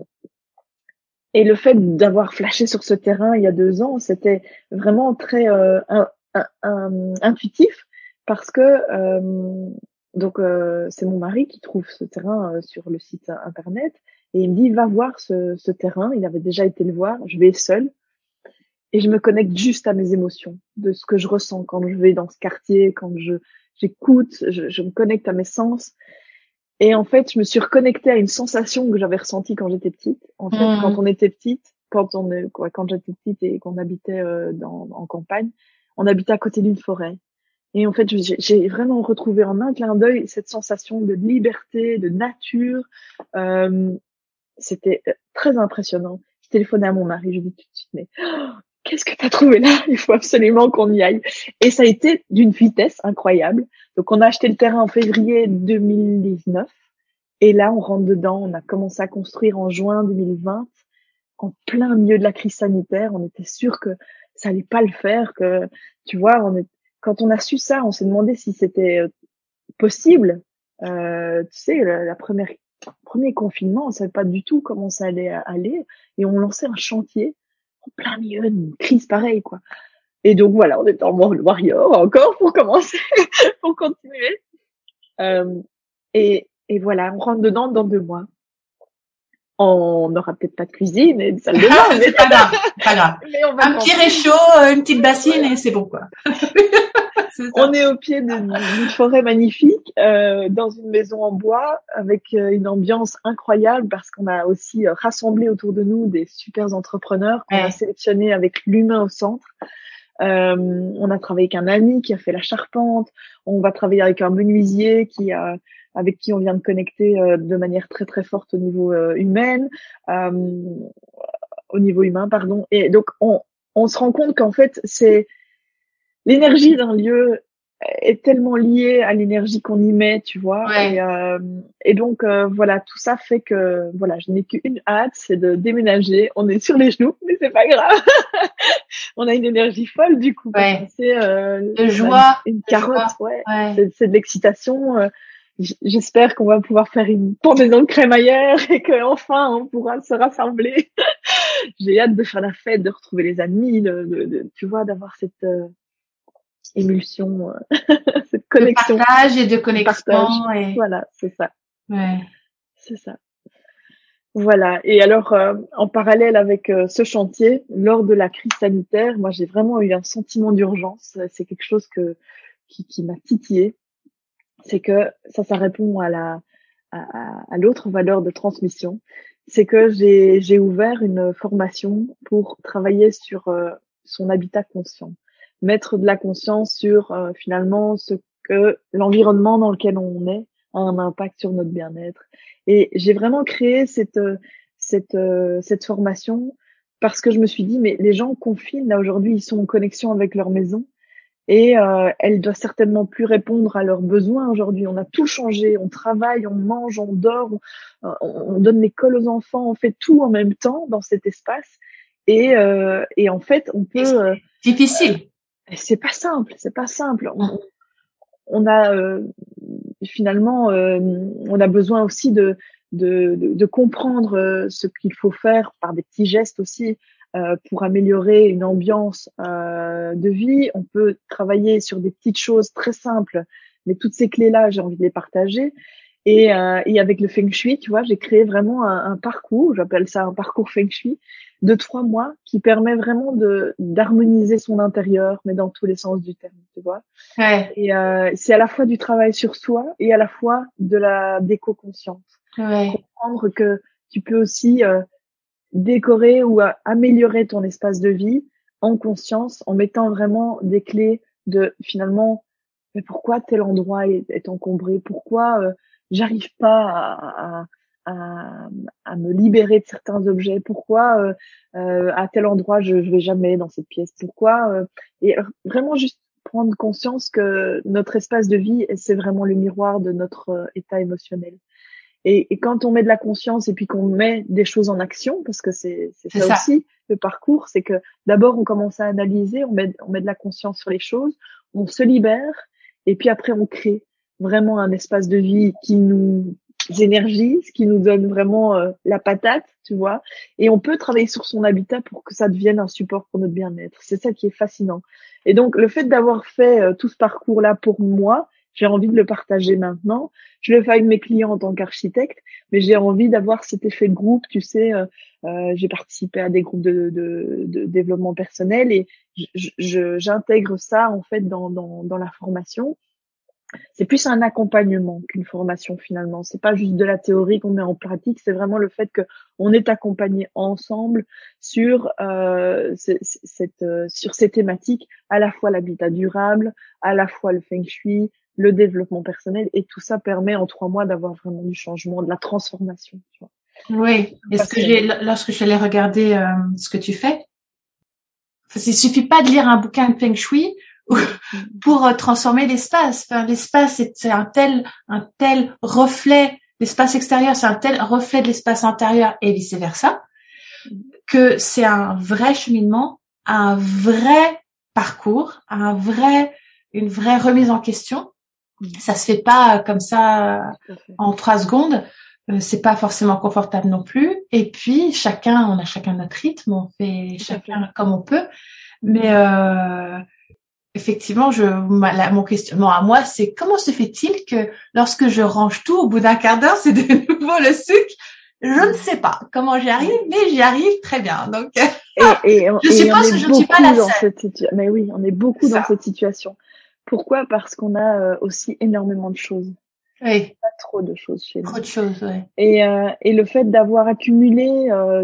et le fait d'avoir flashé sur ce terrain il y a deux ans, c'était vraiment très euh, un, un, un, intuitif parce que euh, donc euh, c'est mon mari qui trouve ce terrain euh, sur le site internet et il me dit va voir ce, ce terrain. Il avait déjà été le voir. Je vais seule et je me connecte juste à mes émotions, de ce que je ressens quand je vais dans ce quartier, quand je j'écoute, je, je me connecte à mes sens. Et en fait, je me suis reconnectée à une sensation que j'avais ressentie quand j'étais petite. En fait, quand Mmh. on était petite, quand on est, quand j'étais petite et qu'on habitait euh, dans, en campagne, on habitait à côté d'une forêt. Et en fait, j'ai j'ai vraiment retrouvé en un clin d'œil cette sensation de liberté, de nature. Euh, C'était euh, très impressionnant. Je téléphonais à mon mari, je lui dis tout de suite, mais oh, qu'est-ce que t'as trouvé là? Il faut absolument qu'on y aille. Et ça a été d'une vitesse incroyable. Donc, on a acheté le terrain en février deux mille dix-neuf. Et là, on rentre dedans. On a commencé à construire en juin deux mille vingt, en plein milieu de la crise sanitaire. On était sûr que ça allait pas le faire, que, tu vois, on est, quand on a su ça, on s'est demandé si c'était euh, possible. Euh, tu sais, la, la première, premier confinement, on savait pas du tout comment ça allait aller. Et on lançait un chantier en plein milieu d'une crise pareille, quoi. Et donc voilà, on était en mode warrior encore pour commencer, pour continuer. Euh, et, et voilà, on rentre dedans dans deux mois. On n'aura peut-être pas de cuisine et de salle de bain, mais, C'est pas grave, c'est pas grave. mais on va Un petit tenter. réchaud, euh, une petite bassine Voilà. et c'est bon, quoi. C'est On ça. est au pied de- d'une forêt magnifique, euh, dans une maison en bois, avec euh, une ambiance incroyable parce qu'on a aussi euh, rassemblé autour de nous des super entrepreneurs qu'on a Ouais. sélectionnés avec l'humain au centre. Euh, on a travaillé avec un ami qui a fait la charpente. On va travailler avec un menuisier qui a, avec qui on vient de connecter euh, de manière très très forte au niveau euh, humain, euh, au niveau humain, pardon. Et donc on, on se rend compte qu'en fait c'est l'énergie d'un lieu est tellement liée à l'énergie qu'on y met, tu vois. Et, Ouais. euh, et donc euh, voilà, tout ça fait que voilà, je n'ai qu'une hâte, c'est de déménager. On est sur les genoux, mais c'est pas grave. On a une énergie folle du coup parce que Ouais. c'est euh, De on a une, joie, une de carotte, joie. ouais. Ouais. C'est, c'est de l'excitation. euh, j- J'espère qu'on va pouvoir faire une pendaison de crémaillère et qu'enfin on pourra se rassembler. J'ai hâte de faire la fête, de retrouver les amis, de, de, de- tu vois, d'avoir cette euh, émulsion, euh, cette De connexion, partage et de de partage. connexion et, Voilà, c'est ça, ouais. c'est ça. Voilà. Et alors, euh, en parallèle avec euh, ce chantier, lors de la crise sanitaire, moi, j'ai vraiment eu un sentiment d'urgence. C'est quelque chose que qui, qui m'a titillé. C'est que ça, ça répond à la à, à l'autre valeur de transmission. C'est que j'ai j'ai ouvert une formation pour travailler sur euh, son habitat conscient, mettre de la conscience sur euh, finalement ce que l'environnement dans lequel on est a un impact sur notre bien-être. Et j'ai vraiment créé cette cette euh, cette formation parce que je me suis dit mais les gens confinent là aujourd'hui, ils sont en connexion avec leur maison et euh, elle doit certainement plus répondre à leurs besoins aujourd'hui. On a tout changé, on travaille, on mange, on dort, on, on donne l'école aux enfants, on fait tout en même temps dans cet espace. Et, euh, et en fait, on Et peut. Euh, c'est difficile. c'est pas simple, c'est pas simple. On, on a euh, finalement, euh, on a besoin aussi de de, de, de comprendre euh, ce qu'il faut faire par des petits gestes aussi euh, pour améliorer une ambiance euh, de vie. On peut travailler sur des petites choses très simples, mais toutes ces clés-là, j'ai envie de les partager. Et, euh, et avec le Feng Shui, tu vois, j'ai créé vraiment un, un parcours, j'appelle ça un parcours Feng Shui, de trois mois qui permet vraiment de d'harmoniser son intérieur, mais dans tous les sens du terme, tu vois. Ouais. Et euh, c'est à la fois du travail sur soi et à la fois de la déco consciente. Ouais. Comprendre que tu peux aussi euh, décorer ou euh, améliorer ton espace de vie en conscience, en mettant vraiment des clés de finalement, mais pourquoi tel endroit est, est encombré, pourquoi euh, j'arrive pas à, à, à, à me libérer de certains objets. Pourquoi euh, euh, à tel endroit je, je vais jamais dans cette pièce. Pourquoi euh, et vraiment juste prendre conscience que notre espace de vie, c'est vraiment le miroir de notre euh, état émotionnel. Et, et quand on met de la conscience et puis qu'on met des choses en action, parce que c'est, c'est, C'est ça, ça. aussi le parcours, c'est que d'abord on commence à analyser, on met, on met de la conscience sur les choses, on se libère et puis après on crée vraiment un espace de vie qui nous énergise, qui nous donne vraiment euh, la patate, tu vois. Et on peut travailler sur son habitat pour que ça devienne un support pour notre bien-être. C'est ça qui est fascinant. Et donc le fait d'avoir fait euh, tout ce parcours-là pour moi, j'ai envie de le partager maintenant. Je le fais avec mes clients en tant qu'architecte, mais j'ai envie d'avoir cet effet de groupe. Tu sais, euh, euh, j'ai participé à des groupes de, de, de développement personnel et je, je, j'intègre ça en fait dans, dans, dans la formation. C'est plus un accompagnement qu'une formation finalement. C'est pas juste de la théorie qu'on met en pratique, c'est vraiment le fait que on est accompagné ensemble sur euh, cette euh, sur ces thématiques, à la fois l'habitat durable, à la fois le feng shui, le développement personnel, et tout ça permet en trois mois d'avoir vraiment du changement, de la transformation. Tu vois. Oui. Et ce que j'ai, lorsque je suis allée regarder euh, ce que tu fais, il suffit pas de lire un bouquin de feng shui pour euh, transformer l'espace. Enfin, l'espace, c'est, c'est un tel, un tel reflet. L'espace extérieur, c'est un tel reflet de l'espace intérieur et vice versa, que c'est un vrai cheminement, un vrai parcours, un vrai, une vraie remise en question. Ça se fait pas comme ça en trois secondes. C'est pas forcément confortable non plus. Et puis chacun, on a chacun notre rythme, on fait chacun comme on peut. Mais euh, effectivement, je, ma, la, mon questionnement à moi, c'est comment se fait-il que lorsque je range tout, au bout d'un quart d'heure, c'est de nouveau le sucre. Je ne sais pas comment j'y arrive, mais j'y arrive très bien. Donc, et, et, je et suppose que je ne suis pas la seule. Situa- mais oui, on est beaucoup dans cette situation. Pourquoi? Parce qu'on a euh, aussi énormément de choses. Oui. Pas trop de choses chez nous. Trop de choses, oui. Et, euh, et le fait d'avoir accumulé euh,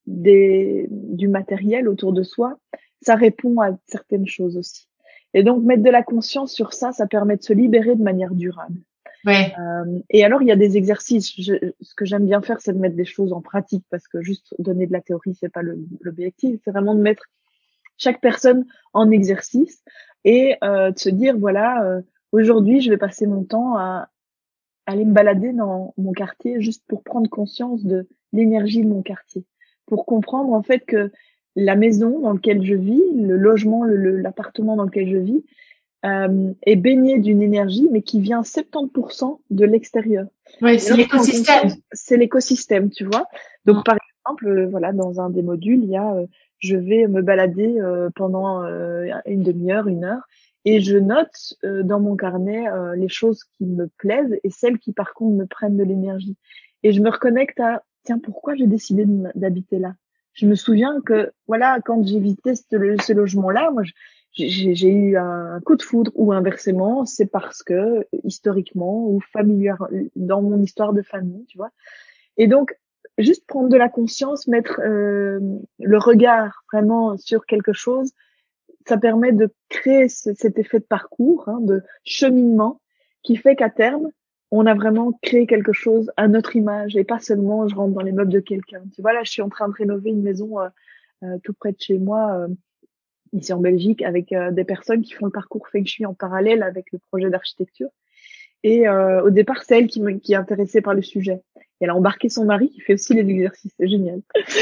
des, du matériel autour de soi, ça répond à certaines choses aussi. Et donc, mettre de la conscience sur ça, ça permet de se libérer de manière durable. Ouais. Euh, et alors, il y a des exercices. Je, ce que j'aime bien faire, c'est de mettre des choses en pratique, parce que juste donner de la théorie, c'est pas le, l'objectif. C'est vraiment de mettre chaque personne en exercice et euh, de se dire, voilà, euh, aujourd'hui, je vais passer mon temps à aller me balader dans mon quartier juste pour prendre conscience de l'énergie de mon quartier, pour comprendre en fait que la maison dans laquelle je vis, le logement, le, le, l'appartement dans lequel je vis, euh, est baigné d'une énergie, mais qui vient soixante-dix pour cent de l'extérieur. Oui, c'est l'écosystème. C'est l'écosystème, tu vois. Donc, mmh. par exemple, euh, voilà, dans un des modules, il y a, euh, je vais me balader euh, pendant euh, une demi-heure, une heure, et je note euh, dans mon carnet euh, les choses qui me plaisent et celles qui, par contre, me prennent de l'énergie. Et je me reconnecte à, tiens, pourquoi j'ai décidé d'habiter là? Je me souviens que, voilà, quand j'ai visité ce, ce logement-là, moi, je, J'ai, j'ai eu un coup de foudre, ou inversement, c'est parce que historiquement ou familière dans mon histoire de famille, tu vois. Et donc, juste prendre de la conscience, mettre euh, le regard vraiment sur quelque chose, ça permet de créer ce, cet effet de parcours, hein, de cheminement, qui fait qu'à terme, on a vraiment créé quelque chose à notre image et pas seulement je rentre dans les meubles de quelqu'un. Tu vois, là, je suis en train de rénover une maison euh, euh, tout près de chez moi. Euh, ici en Belgique, avec euh, des personnes qui font le parcours Feng Shui en parallèle avec le projet d'architecture. Et euh, au départ, c'est elle qui, me, qui est intéressée par le sujet. Et elle a embarqué son mari qui fait aussi les exercices. C'est génial.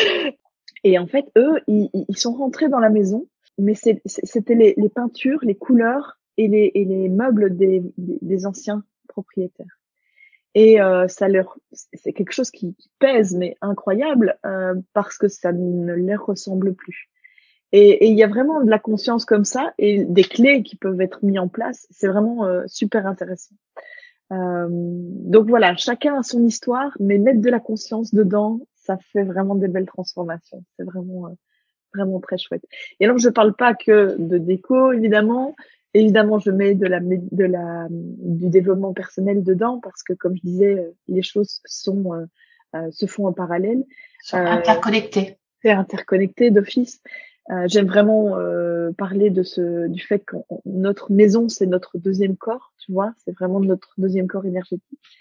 Et en fait, eux, ils, ils sont rentrés dans la maison, mais c'est, c'était les, les peintures, les couleurs et les, et les meubles des, des, des anciens propriétaires. Et euh, ça leur, c'est quelque chose qui, qui pèse, mais incroyable, euh, parce que ça ne leur ressemble plus. Et il y a vraiment de la conscience comme ça et des clés qui peuvent être mises en place. C'est vraiment euh, super intéressant. Euh, donc voilà, chacun a son histoire, mais mettre de la conscience dedans, ça fait vraiment des belles transformations. C'est vraiment, euh, vraiment très chouette. Et alors, je parle pas que de déco, évidemment. Évidemment, je mets de la, de la, du développement personnel dedans parce que, comme je disais, les choses sont, euh, euh, se font en parallèle. Sont euh, interconnectées. C'est interconnecté d'office. Euh, j'aime vraiment euh, parler de ce du fait que notre maison c'est notre deuxième corps, tu vois, c'est vraiment notre deuxième corps énergétique.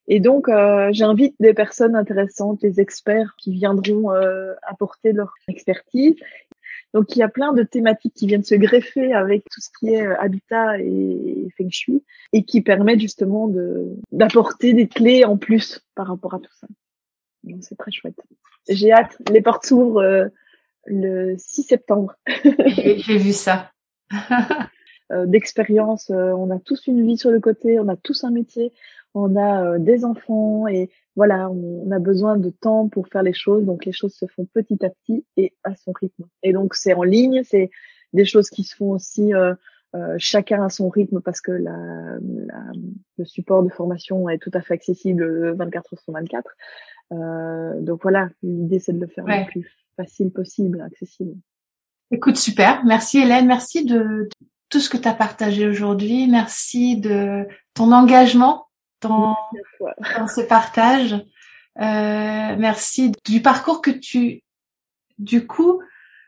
Et donc, euh, j'invite des personnes intéressantes, des experts qui viendront euh, apporter leur expertise. Donc, il y a plein de thématiques qui viennent se greffer avec tout ce qui est euh, habitat et feng shui et qui permettent justement de d'apporter des clés en plus par rapport à tout ça. Donc, c'est très chouette. J'ai hâte. Les portes s'ouvrent euh, le six septembre. J'ai, j'ai vu ça. euh, d'expérience, euh, on a tous une vie sur le côté, on a tous un métier, on a euh, des enfants et voilà, on, on a besoin de temps pour faire les choses. Donc, les choses se font petit à petit et à son rythme. Et donc, c'est en ligne, c'est des choses qui se font aussi euh, euh, chacun à son rythme parce que la, la, le support de formation est tout à fait accessible vingt-quatre heures sur vingt-quatre. Euh, donc voilà, l'idée c'est de le faire ouais. le plus facile possible, accessible. Écoute, super. Merci Hélène, merci de, de tout ce que tu as partagé aujourd'hui. Merci de ton engagement dans, dans ce partage. Euh, merci du parcours que tu, du coup,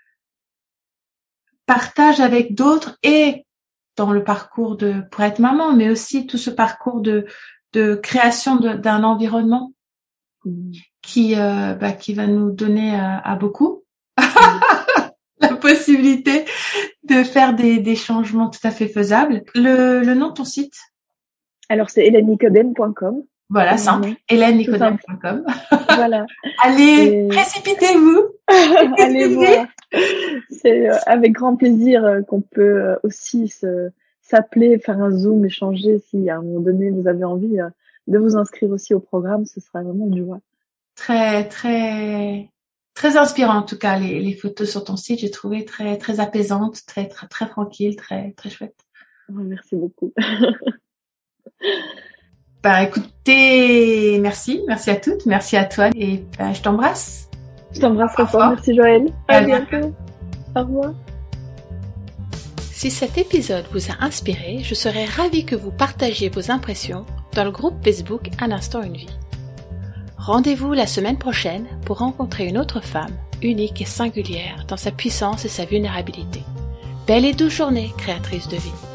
partages avec d'autres et dans le parcours de pour être maman, mais aussi tout ce parcours de de création de, d'un environnement mmh. qui euh, bah, qui va nous donner à, à beaucoup mmh. la possibilité de faire des des changements tout à fait faisables. Le le nom de ton site? Alors c'est hélène nicodème point com. Voilà, simple. hélène nicodème point com. Voilà. Allez, et... précipitez-vous. Allez voir. C'est euh, avec grand plaisir euh, qu'on peut euh, aussi se, s'appeler, faire un zoom, échanger. Si à un moment donné vous avez envie euh, de vous inscrire aussi au programme, ce sera vraiment une joie. Très, très, très inspirant en tout cas les, les photos sur ton site. J'ai trouvé très, très apaisantes, très, très, très tranquille, très, très chouette. Oh, merci beaucoup. Bah écoutez, merci, merci à toutes, merci à toi et bah, je t'embrasse. Je t'embrasse très fort, merci Joël. À, à bientôt. Au revoir. Si cet épisode vous a inspiré, je serais ravie que vous partagiez vos impressions dans le groupe Facebook Un instant une vie. Rendez-vous la semaine prochaine pour rencontrer une autre femme, unique et singulière dans sa puissance et sa vulnérabilité. Belle et douce journée, créatrice de vie.